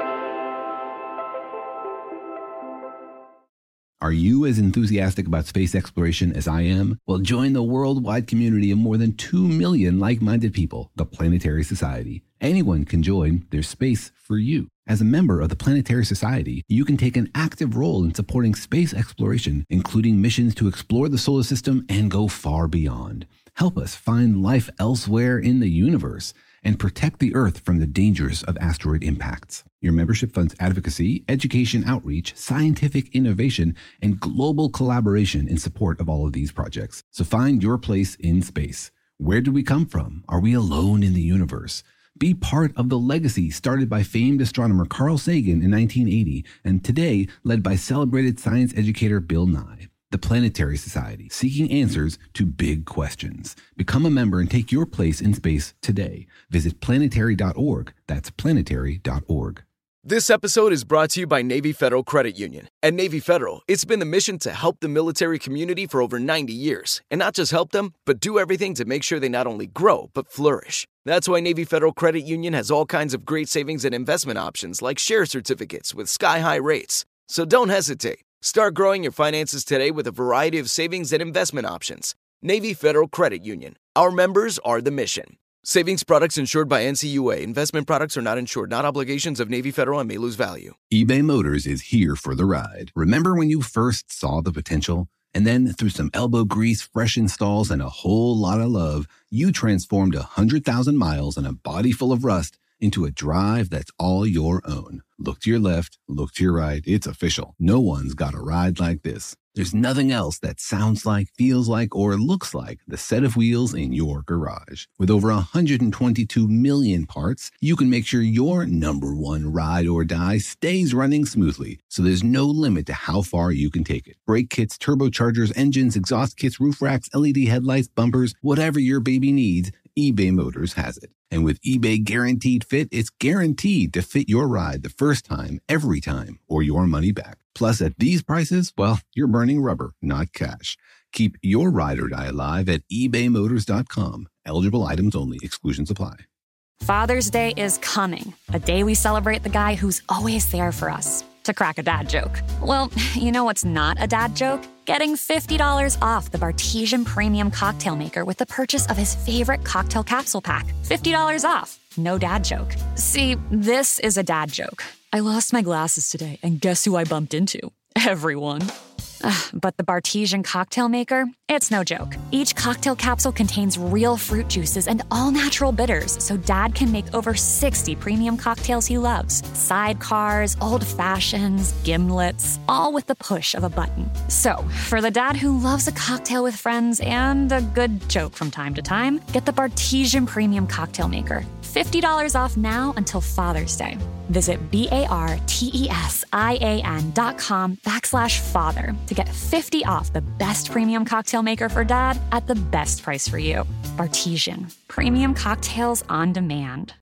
A: Are you as enthusiastic about space exploration as I am? Well, join the worldwide community of more than 2 million like-minded people, the Planetary Society. Anyone can join. There's space for you. As a member of the Planetary Society, you can take an active role in supporting space exploration, including missions to explore the solar system and go far beyond. Help us find life elsewhere in the universe and protect the Earth from the dangers of asteroid impacts. Your membership funds advocacy, education outreach, scientific innovation, and global collaboration in support of all of these projects. So find your place in space. Where do we come from? Are we alone in the universe? Be part of the legacy started by famed astronomer Carl Sagan in 1980 and today led by celebrated science educator Bill Nye. The Planetary Society, seeking answers to big questions. Become a member and take your place in space today. Visit planetary.org. That's planetary.org.
O: This episode is brought to you by Navy Federal Credit Union. At Navy Federal, it's been the mission to help the military community for over 90 years. And not just help them, but do everything to make sure they not only grow, but flourish. That's why Navy Federal Credit Union has all kinds of great savings and investment options like share certificates with sky-high rates. So don't hesitate. Start growing your finances today with a variety of savings and investment options. Navy Federal Credit Union. Our members are the mission. Savings products insured by NCUA. Investment products are not insured, not obligations of Navy Federal and may lose value.
A: eBay Motors is here for the ride. Remember when you first saw the potential? And then through some elbow grease, fresh installs, and a whole lot of love, you transformed 100,000 miles and a body full of rust into a drive that's all your own. Look to your left, look to your right. It's official. No one's got a ride like this. There's nothing else that sounds like, feels like, or looks like the set of wheels in your garage. With over 122 million parts, you can make sure your number one ride or die stays running smoothly, so there's no limit to how far you can take it. Brake kits, turbochargers, engines, exhaust kits, roof racks, LED headlights, bumpers, whatever your baby needs, eBay Motors has it. And with eBay Guaranteed Fit, it's guaranteed to fit your ride the first time, every time, or your money back. Plus, at these prices, well, you're burning rubber, not cash. Keep your ride or die alive at ebaymotors.com. Eligible items only. Exclusions apply.
P: Father's Day is coming, a day we celebrate the guy who's always there for us. To crack a dad joke. Well, you know what's not a dad joke? Getting $50 off the Bartesian Premium Cocktail Maker with the purchase of his favorite cocktail capsule pack. $50 off. No dad joke. See, this is a dad joke. I lost my glasses today, and guess who I bumped into? Everyone. But the Bartesian Cocktail Maker, it's no joke. Each cocktail capsule contains real fruit juices and all-natural bitters, so Dad can make over 60 premium cocktails he loves. Sidecars, old fashions, gimlets, all with the push of a button. So, for the dad who loves a cocktail with friends and a good joke from time to time, get the Bartesian Premium Cocktail Maker. $50 off now until Father's Day. Visit BARTESIAN.com/father to get 50 off the best premium cocktail maker for dad at the best price for you. Bartesian. Premium cocktails on demand.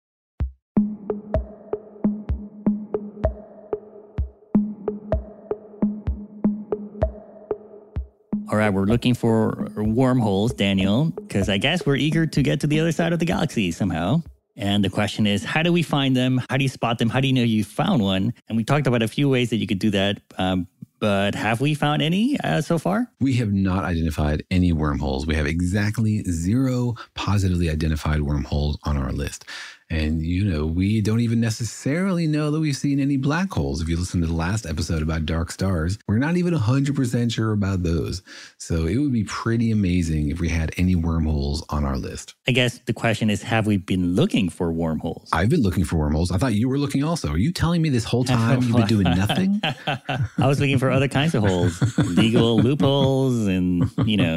E: All right, we're looking for wormholes, Daniel, because I guess we're eager to get to the other side of the galaxy somehow. And the question is, how do we find them? How do you spot them? How do you know you found one? And we talked about a few ways that you could do that. But have we found any so far?
A: We have not identified any wormholes. We have exactly 0 positively identified wormholes on our list. And, we don't even necessarily know that we've seen any black holes. If you listen to the last episode about dark stars, we're not even 100% sure about those. So it would be pretty amazing if we had any wormholes on our list.
E: I guess the question is, have we been looking for wormholes?
A: I've been looking for wormholes. I thought you were looking also. Are you telling me this whole time you've been doing nothing?
E: I was looking for other kinds of holes, legal loopholes and,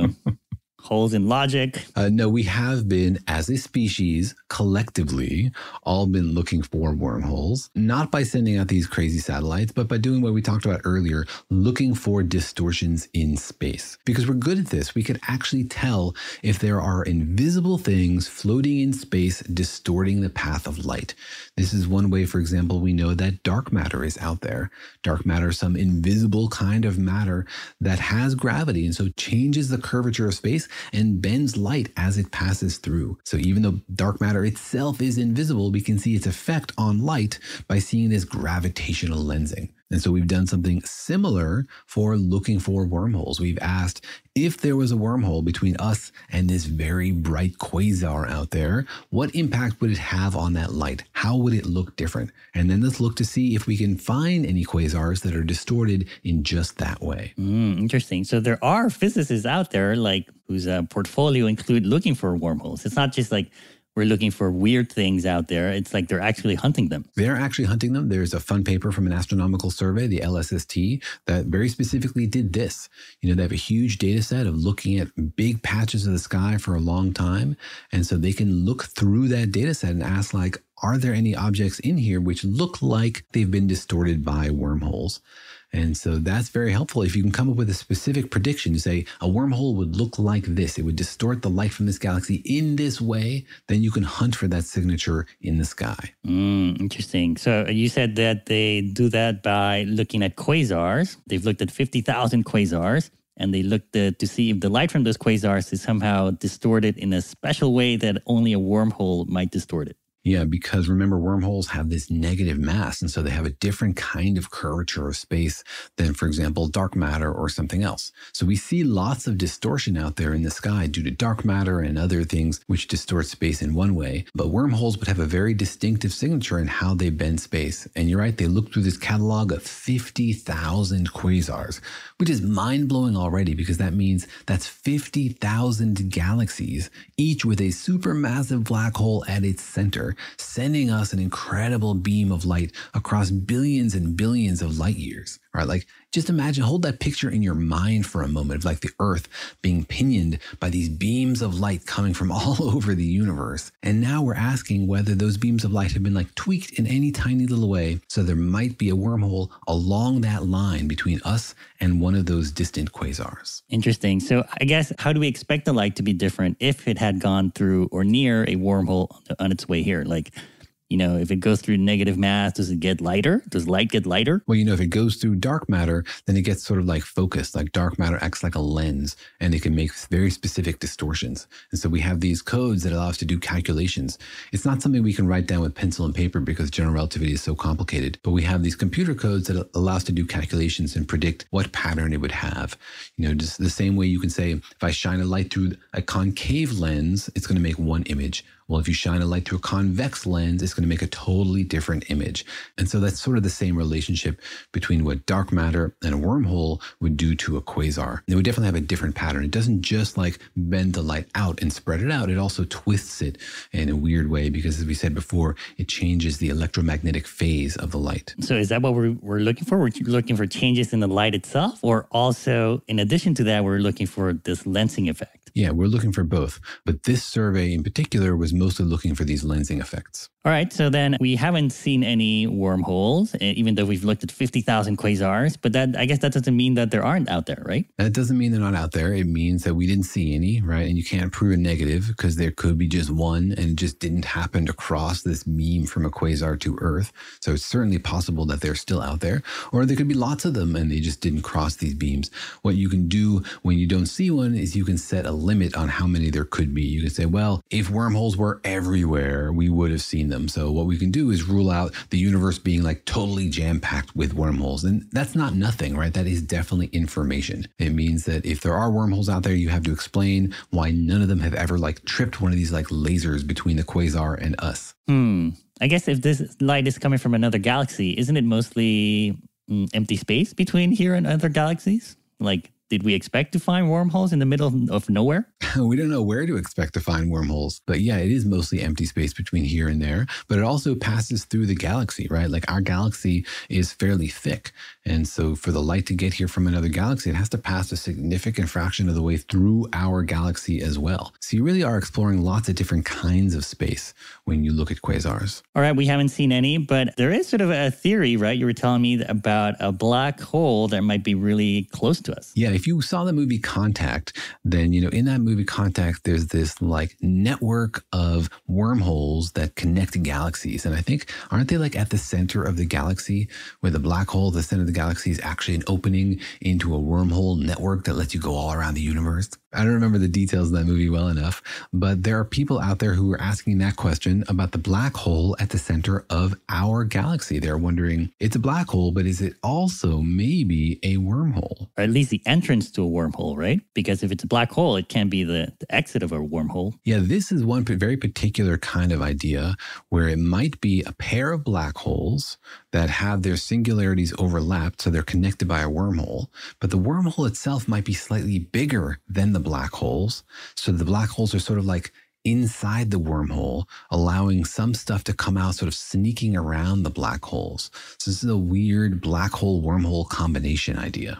E: holes in logic.
A: No, we have been, as a species, collectively, all been looking for wormholes, not by sending out these crazy satellites, but by doing what we talked about earlier, looking for distortions in space. Because we're good at this. We can actually tell if there are invisible things floating in space distorting the path of light. This is one way, for example, we know that dark matter is out there. Dark matter is some invisible kind of matter that has gravity and so changes the curvature of space and bends light as it passes through. So even though dark matter itself is invisible, we can see its effect on light by seeing this gravitational lensing. And so we've done something similar for looking for wormholes. We've asked if there was a wormhole between us and this very bright quasar out there, what impact would it have on that light? How would it look different? And then let's look to see if we can find any quasars that are distorted in just that way.
E: Interesting. So there are physicists out there whose portfolio include looking for wormholes. It's not just like we're looking for weird things out there. It's like they're actually hunting them.
A: They're actually hunting them. There's a fun paper from an astronomical survey, the LSST, that very specifically did this. They have a huge data set of looking at big patches of the sky for a long time. And so they can look through that data set and ask, are there any objects in here which look like they've been distorted by wormholes? And so that's very helpful. If you can come up with a specific prediction to say a wormhole would look like this, it would distort the light from this galaxy in this way, then you can hunt for that signature in the sky.
E: Interesting. So you said that they do that by looking at quasars. They've looked at 50,000 quasars, and they looked to see if the light from those quasars is somehow distorted in a special way that only a wormhole might distort it.
A: Yeah, because remember, wormholes have this negative mass, and so they have a different kind of curvature of space than, for example, dark matter or something else. So we see lots of distortion out there in the sky due to dark matter and other things which distort space in one way. But wormholes would have a very distinctive signature in how they bend space. And you're right, they look through this catalog of 50,000 quasars, which is mind-blowing already because that means that's 50,000 galaxies, each with a supermassive black hole at its center, sending us an incredible beam of light across billions and billions of light years. Right? Like, just imagine, hold that picture in your mind for a moment of like the Earth being pinioned by these beams of light coming from all over the universe. And now we're asking whether those beams of light have been like tweaked in any tiny little way. So there might be a wormhole along that line between us and one of those distant quasars.
E: Interesting. So I guess, how do we expect the light to be different if it had gone through or near a wormhole on its way here? Like, you know, if it goes through negative mass, does it get lighter? Does light get lighter?
A: Well, you know, if it goes through dark matter, then it gets sort of like focused, like dark matter acts like a lens, and it can make very specific distortions. And so we have these codes that allow us to do calculations. It's not something we can write down with pencil and paper because general relativity is so complicated, but we have these computer codes that allow us to do calculations and predict what pattern it would have. You know, just the same way you can say, if I shine a light through a concave lens, it's going to make one image. Well, if you shine a light through a convex lens, it's going to make a totally different image. And so that's sort of the same relationship between what dark matter and a wormhole would do to a quasar. They would definitely have a different pattern. It doesn't just like bend the light out and spread it out. It also twists it in a weird way because, as we said before, it changes the electromagnetic phase of the light.
E: So is that what we're looking for? We're looking for changes in the light itself, or also, in addition to that, we're looking for this lensing effect?
A: Yeah, we're looking for both. But this survey in particular was mostly looking for these lensing effects.
E: All right, so then we haven't seen any wormholes, even though we've looked at 50,000 quasars, but I guess that doesn't mean that there aren't out there, right?
A: That doesn't mean they're not out there. It means that we didn't see any, right? And you can't prove a negative because there could be just one and it just didn't happen to cross this beam from a quasar to Earth. So it's certainly possible that they're still out there, or there could be lots of them and they just didn't cross these beams. What you can do when you don't see one is you can set a limit on how many there could be. You can say, well, if wormholes were everywhere, we would have seen them. So what we can do is rule out the universe being like totally jam-packed with wormholes. And that's not nothing, right? That is definitely information. It means that if there are wormholes out there, you have to explain why none of them have ever like tripped one of these like lasers between the quasar and us.
E: I guess if this light is coming from another galaxy, isn't it mostly empty space between here and other galaxies? Like, did we expect to find wormholes in the middle of nowhere?
A: We don't know where to expect to find wormholes, but yeah, it is mostly empty space between here and there, but it also passes through the galaxy, right? Like our galaxy is fairly thick. And so for the light to get here from another galaxy, it has to pass a significant fraction of the way through our galaxy as well. So you really are exploring lots of different kinds of space when you look at quasars.
E: All right, we haven't seen any, but there is sort of a theory, right? You were telling me about a black hole that might be really close to us.
A: Yeah, if you saw the movie Contact, then, you know, in that movie Contact, there's this like network of wormholes that connect galaxies. And I think, aren't they like at the center of the galaxy, where the black hole at the center of the galaxy is actually an opening into a wormhole network that lets you go all around the universe? I don't remember the details of that movie well enough, but there are people out there who are asking that question about the black hole at the center of our galaxy. They're wondering, it's a black hole, but is it also maybe a wormhole?
E: Or at least the entrance to a wormhole, right? Because if it's a black hole, it can be the exit of a wormhole.
A: Yeah, this is one very particular kind of idea where it might be a pair of black holes that have their singularities overlapped, so they're connected by a wormhole, but the wormhole itself might be slightly bigger than the black holes. So the black holes are sort of like inside the wormhole, allowing some stuff to come out, sort of sneaking around the black holes. So this is a weird black hole wormhole combination idea.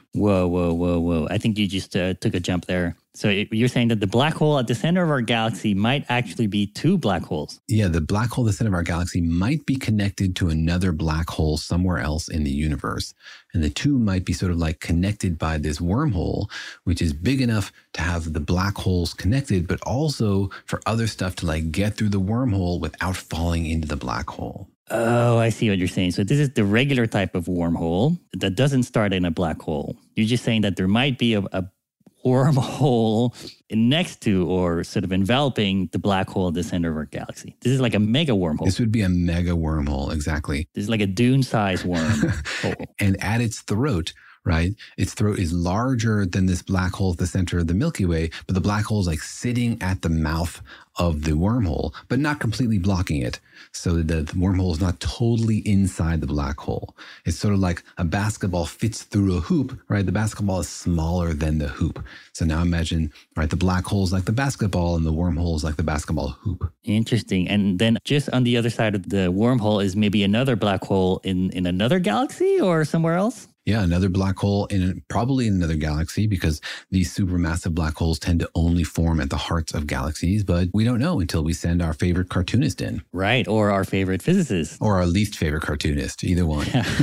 E: Whoa. I think you just took a jump there. So you're saying that the black hole at the center of our galaxy might actually be two black holes.
A: Yeah, the black hole at the center of our galaxy might be connected to another black hole somewhere else in the universe. And the two might be sort of like connected by this wormhole, which is big enough to have the black holes connected, but also for other stuff to like get through the wormhole without falling into the black hole.
E: Oh, I see what you're saying. So this is the regular type of wormhole that doesn't start in a black hole. You're just saying that there might be a wormhole next to or sort of enveloping the black hole at the center of our galaxy. This is like a mega wormhole.
A: This would be a mega wormhole, exactly.
E: This is like a Dune-sized wormhole.
A: And at its throat, right? Its throat is larger than this black hole at the center of the Milky Way, but the black hole is like sitting at the mouth of the wormhole, but not completely blocking it. So the wormhole is not totally inside the black hole. It's sort of like a basketball fits through a hoop, right? The basketball is smaller than the hoop. So now imagine, right, the black hole is like the basketball and the wormhole is like the basketball hoop.
E: Interesting. And then just on the other side of the wormhole is maybe another black hole in another galaxy or somewhere else?
A: Yeah, another black hole probably in another galaxy, because these supermassive black holes tend to only form at the hearts of galaxies, but we don't know until we send our favorite cartoonist in.
E: Right, or our favorite physicist.
A: Or our least favorite cartoonist, either one.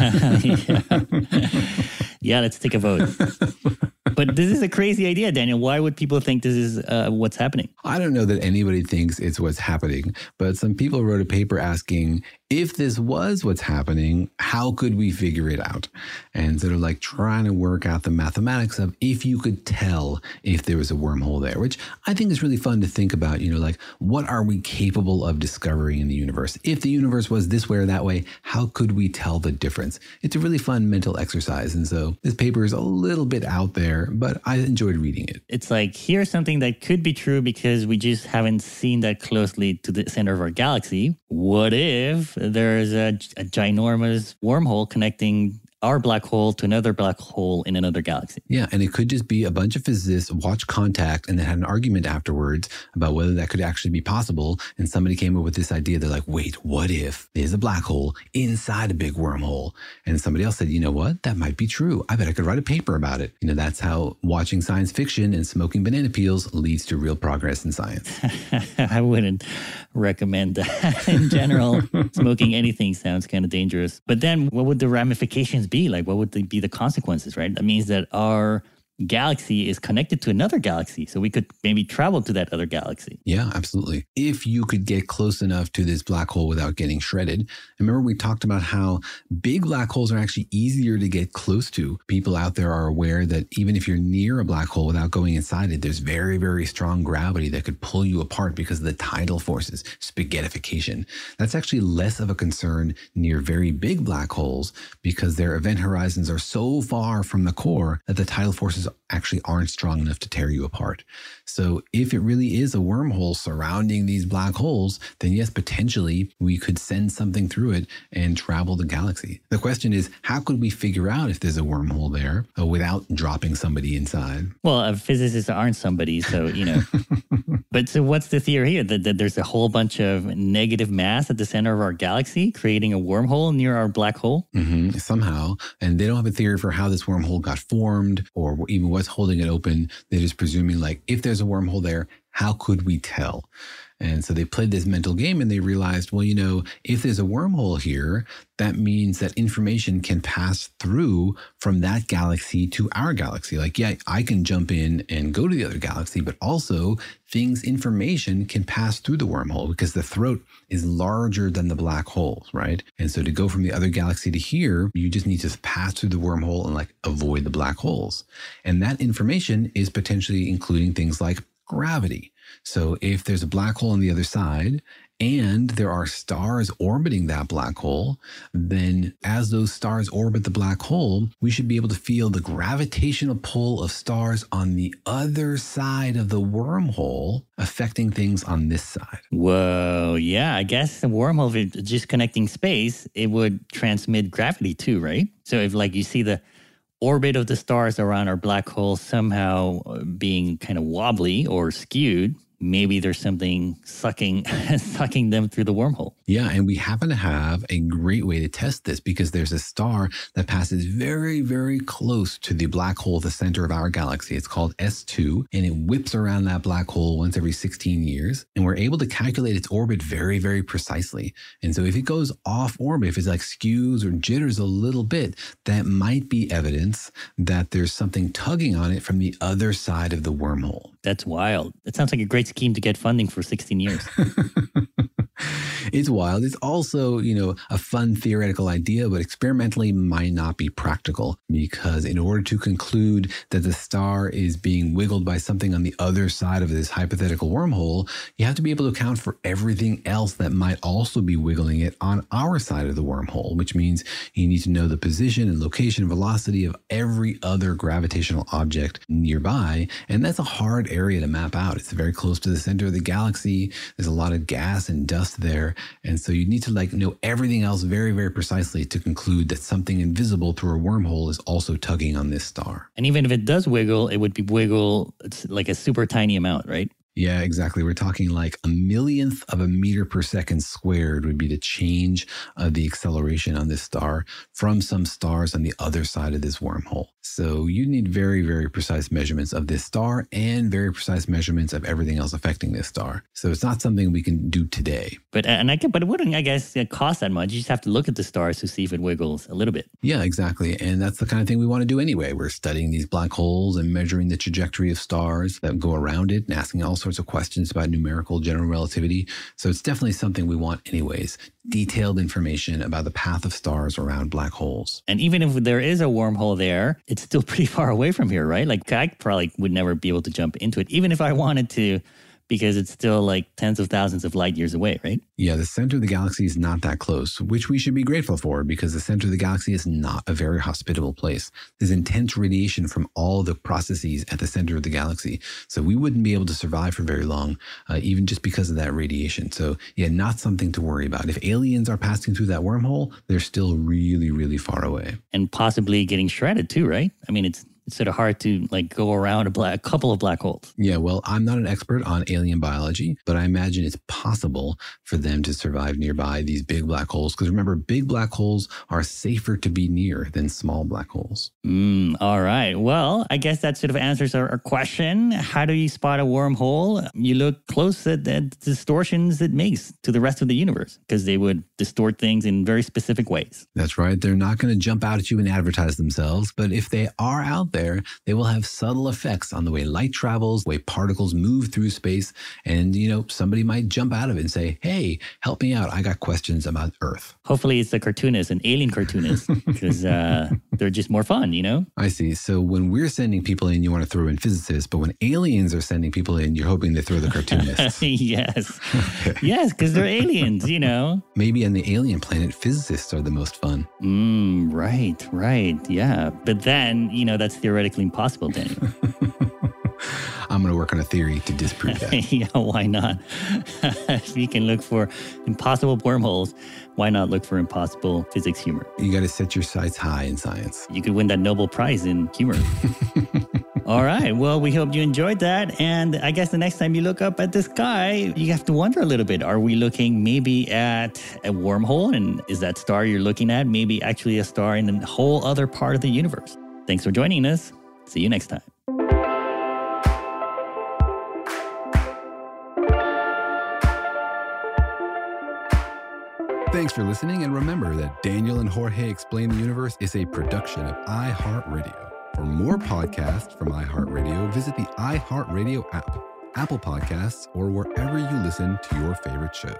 E: Yeah, let's take a vote. But this is a crazy idea, Daniel. Why would people think this is what's happening?
A: I don't know that anybody thinks it's what's happening, but some people wrote a paper asking, if this was what's happening, how could we figure it out? And sort of like trying to work out the mathematics of if you could tell if there was a wormhole there, which I think is really fun to think about, like what are we capable of discovering in the universe? If the universe was this way or that way, how could we tell the difference? It's a really fun mental exercise. And so this paper is a little bit out there, but I enjoyed reading it.
E: It's like, here's something that could be true because we just haven't seen that closely to the center of our galaxy. What if there's a ginormous wormhole connecting our black hole to another black hole in another galaxy?
A: Yeah, and it could just be a bunch of physicists watched Contact and then had an argument afterwards about whether that could actually be possible. And somebody came up with this idea. They're like, wait, what if there's a black hole inside a big wormhole? And somebody else said, you know what? That might be true. I bet I could write a paper about it. That's how watching science fiction and smoking banana peels leads to real progress in science.
E: I wouldn't recommend that in general. Smoking anything sounds kind of dangerous. But then what would the ramifications be? Like, what would be the consequences, right? That means that our galaxy is connected to another galaxy, so we could maybe travel to that other galaxy.
A: Yeah, absolutely. If you could get close enough to this black hole without getting shredded. Remember, we talked about how big black holes are actually easier to get close to. People out there are aware that even if you're near a black hole without going inside it, there's very, very strong gravity that could pull you apart because of the tidal forces, spaghettification. That's actually less of a concern near very big black holes because their event horizons are so far from the core that the tidal forces actually aren't strong enough to tear you apart. So if it really is a wormhole surrounding these black holes, then yes, potentially we could send something through it and travel the galaxy. The question is, how could we figure out if there's a wormhole there without dropping somebody inside?
E: Well, physicists aren't somebody, so, But so what's the theory here? That there's a whole bunch of negative mass at the center of our galaxy creating a wormhole near our black hole?
A: Mm-hmm, somehow. And they don't have a theory for how this wormhole got formed or even what's holding it open. They're just presuming, like, if there's a wormhole there, how could we tell? And so they played this mental game and they realized, well, if there's a wormhole here, that means that information can pass through from that galaxy to our galaxy. Like, yeah, I can jump in and go to the other galaxy, but also information can pass through the wormhole because the throat is larger than the black holes, right? And so to go from the other galaxy to here, you just need to pass through the wormhole and avoid the black holes. And that information is potentially including things like gravity. So if there's a black hole on the other side and there are stars orbiting that black hole, then as those stars orbit the black hole, we should be able to feel the gravitational pull of stars on the other side of the wormhole affecting things on this side.
E: Whoa, yeah, I guess the wormhole, if it's just connecting space, it would transmit gravity too, right? So if you see the orbit of the stars around our black hole somehow being kind of wobbly or skewed, maybe there's something sucking them through the wormhole.
A: Yeah, and we happen to have a great way to test this because there's a star that passes very, very close to the black hole at the center of our galaxy. It's called S2, and it whips around that black hole once every 16 years. And we're able to calculate its orbit very, very precisely. And so if it goes off orbit, if it's skews or jitters a little bit, that might be evidence that there's something tugging on it from the other side of the wormhole.
E: That's wild. That sounds like a great scheme to get funding for 16 years.
A: It's wild. It's also, a fun theoretical idea, but experimentally might not be practical, because in order to conclude that the star is being wiggled by something on the other side of this hypothetical wormhole, you have to be able to account for everything else that might also be wiggling it on our side of the wormhole, which means you need to know the position and location and velocity of every other gravitational object nearby. And that's a hard area to map out. It's very close to the center of the galaxy. There's a lot of gas and dust there. And so you need to know everything else very, very precisely to conclude that something invisible through a wormhole is also tugging on this star.
E: And even if it does wiggle, it would be it's like a super tiny amount, right?
A: Yeah, exactly. We're talking like 1/1000th of a meter per second squared would be the change of the acceleration on this star from some stars on the other side of this wormhole. So you need very, very precise measurements of this star and very precise measurements of everything else affecting this star. So it's not something we can do today.
E: But it wouldn't, I guess, cost that much. You just have to look at the stars to see if it wiggles a little bit.
A: Yeah, exactly. And that's the kind of thing we want to do anyway. We're studying these black holes and measuring the trajectory of stars that go around it and asking all sorts of questions about numerical general relativity. So it's definitely something we want anyways. Detailed information about the path of stars around black holes.
E: And even if there is a wormhole there, it's still pretty far away from here, right? Like I probably would never be able to jump into it, even if I wanted to, because it's still like tens of thousands of light years away, right?
A: Yeah, the center of the galaxy is not that close, which we should be grateful for, because the center of the galaxy is not a very hospitable place. There's intense radiation from all the processes at the center of the galaxy. So we wouldn't be able to survive for very long, even just because of that radiation. So yeah, not something to worry about. If aliens are passing through that wormhole, they're still really, really far away.
E: And possibly getting shredded too, right? I mean, it's sort of hard to go around a couple of black holes.
A: Yeah, well, I'm not an expert on alien biology, but I imagine it's possible for them to survive nearby these big black holes. Because remember, big black holes are safer to be near than small black holes.
E: All right. Well, I guess that sort of answers our question. How do you spot a wormhole? You look close at the distortions it makes to the rest of the universe, because they would distort things in very specific ways.
A: That's right. They're not going to jump out at you and advertise themselves, but if they are out there, they will have subtle effects on the way light travels, the way particles move through space. And, somebody might jump out of it and say, hey, help me out. I got questions about Earth.
E: Hopefully it's a cartoonist, an alien cartoonist, because they're just more fun,
A: I see. So when we're sending people in, you want to throw in physicists, but when aliens are sending people in, you're hoping they throw the cartoonists.
E: Yes. Okay. Yes, because they're aliens,
A: Maybe on the alien planet, physicists are the most fun.
E: Right. Yeah. But then, that's theoretically impossible, Daniel.
A: I'm going to work on a theory to disprove that.
E: Yeah, why not? If you can look for impossible wormholes, why not look for impossible physics humor?
A: You got to set your sights high in science.
E: You could win that Nobel Prize in humor. All right. Well, we hope you enjoyed that. And I guess the next time you look up at the sky, you have to wonder a little bit. Are we looking maybe at a wormhole? And is that star you're looking at maybe actually a star in a whole other part of the universe? Thanks for joining us. See you next time.
A: Thanks for listening, and remember that Daniel and Jorge Explain the Universe is a production of iHeartRadio. For more podcasts from iHeartRadio, visit the iHeartRadio app, Apple Podcasts, or wherever you listen to your favorite shows.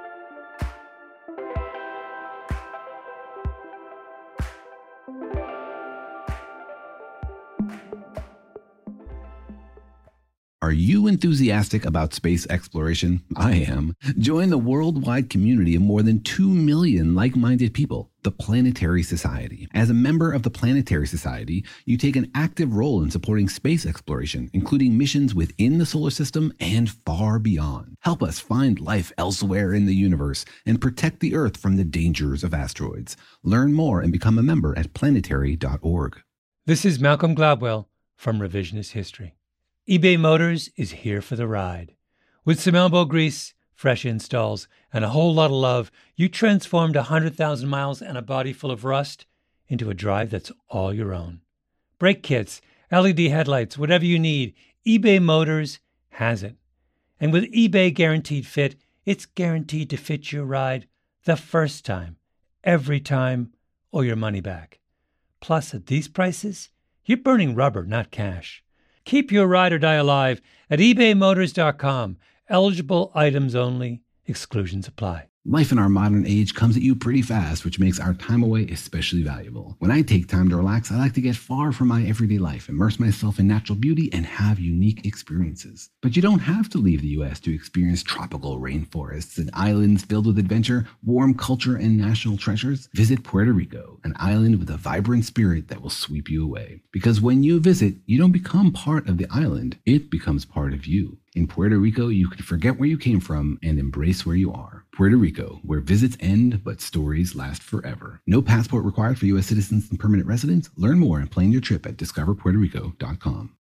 A: Are you enthusiastic about space exploration? I am. Join the worldwide community of more than 2 million like-minded people, the Planetary Society. As a member of the Planetary Society, you take an active role in supporting space exploration, including missions within the solar system and far beyond. Help us find life elsewhere in the universe and protect the Earth from the dangers of asteroids. Learn more and become a member at planetary.org.
Q: This is Malcolm Gladwell from Revisionist History. eBay Motors is here for the ride. With some elbow grease, fresh installs, and a whole lot of love, you transformed 100,000 miles and a body full of rust into a drive that's all your own. Brake kits, LED headlights, whatever you need, eBay Motors has it. And with eBay Guaranteed Fit, it's guaranteed to fit your ride the first time, every time, or your money back. Plus, at these prices, you're burning rubber, not cash. Keep your ride or die alive at ebaymotors.com. Eligible items only. Exclusions apply.
A: Life in our modern age comes at you pretty fast, which makes our time away especially valuable. When I take time to relax, I like to get far from my everyday life, immerse myself in natural beauty, and have unique experiences. But you don't have to leave the U.S. to experience tropical rainforests and islands filled with adventure, warm culture, and national treasures. Visit Puerto Rico, an island with a vibrant spirit that will sweep you away. Because when you visit, you don't become part of the island, it becomes part of you. In Puerto Rico, you can forget where you came from and embrace where you are. Puerto Rico, where visits end, but stories last forever. No passport required for U.S. citizens and permanent residents. Learn more and plan your trip at discoverpuertorico.com.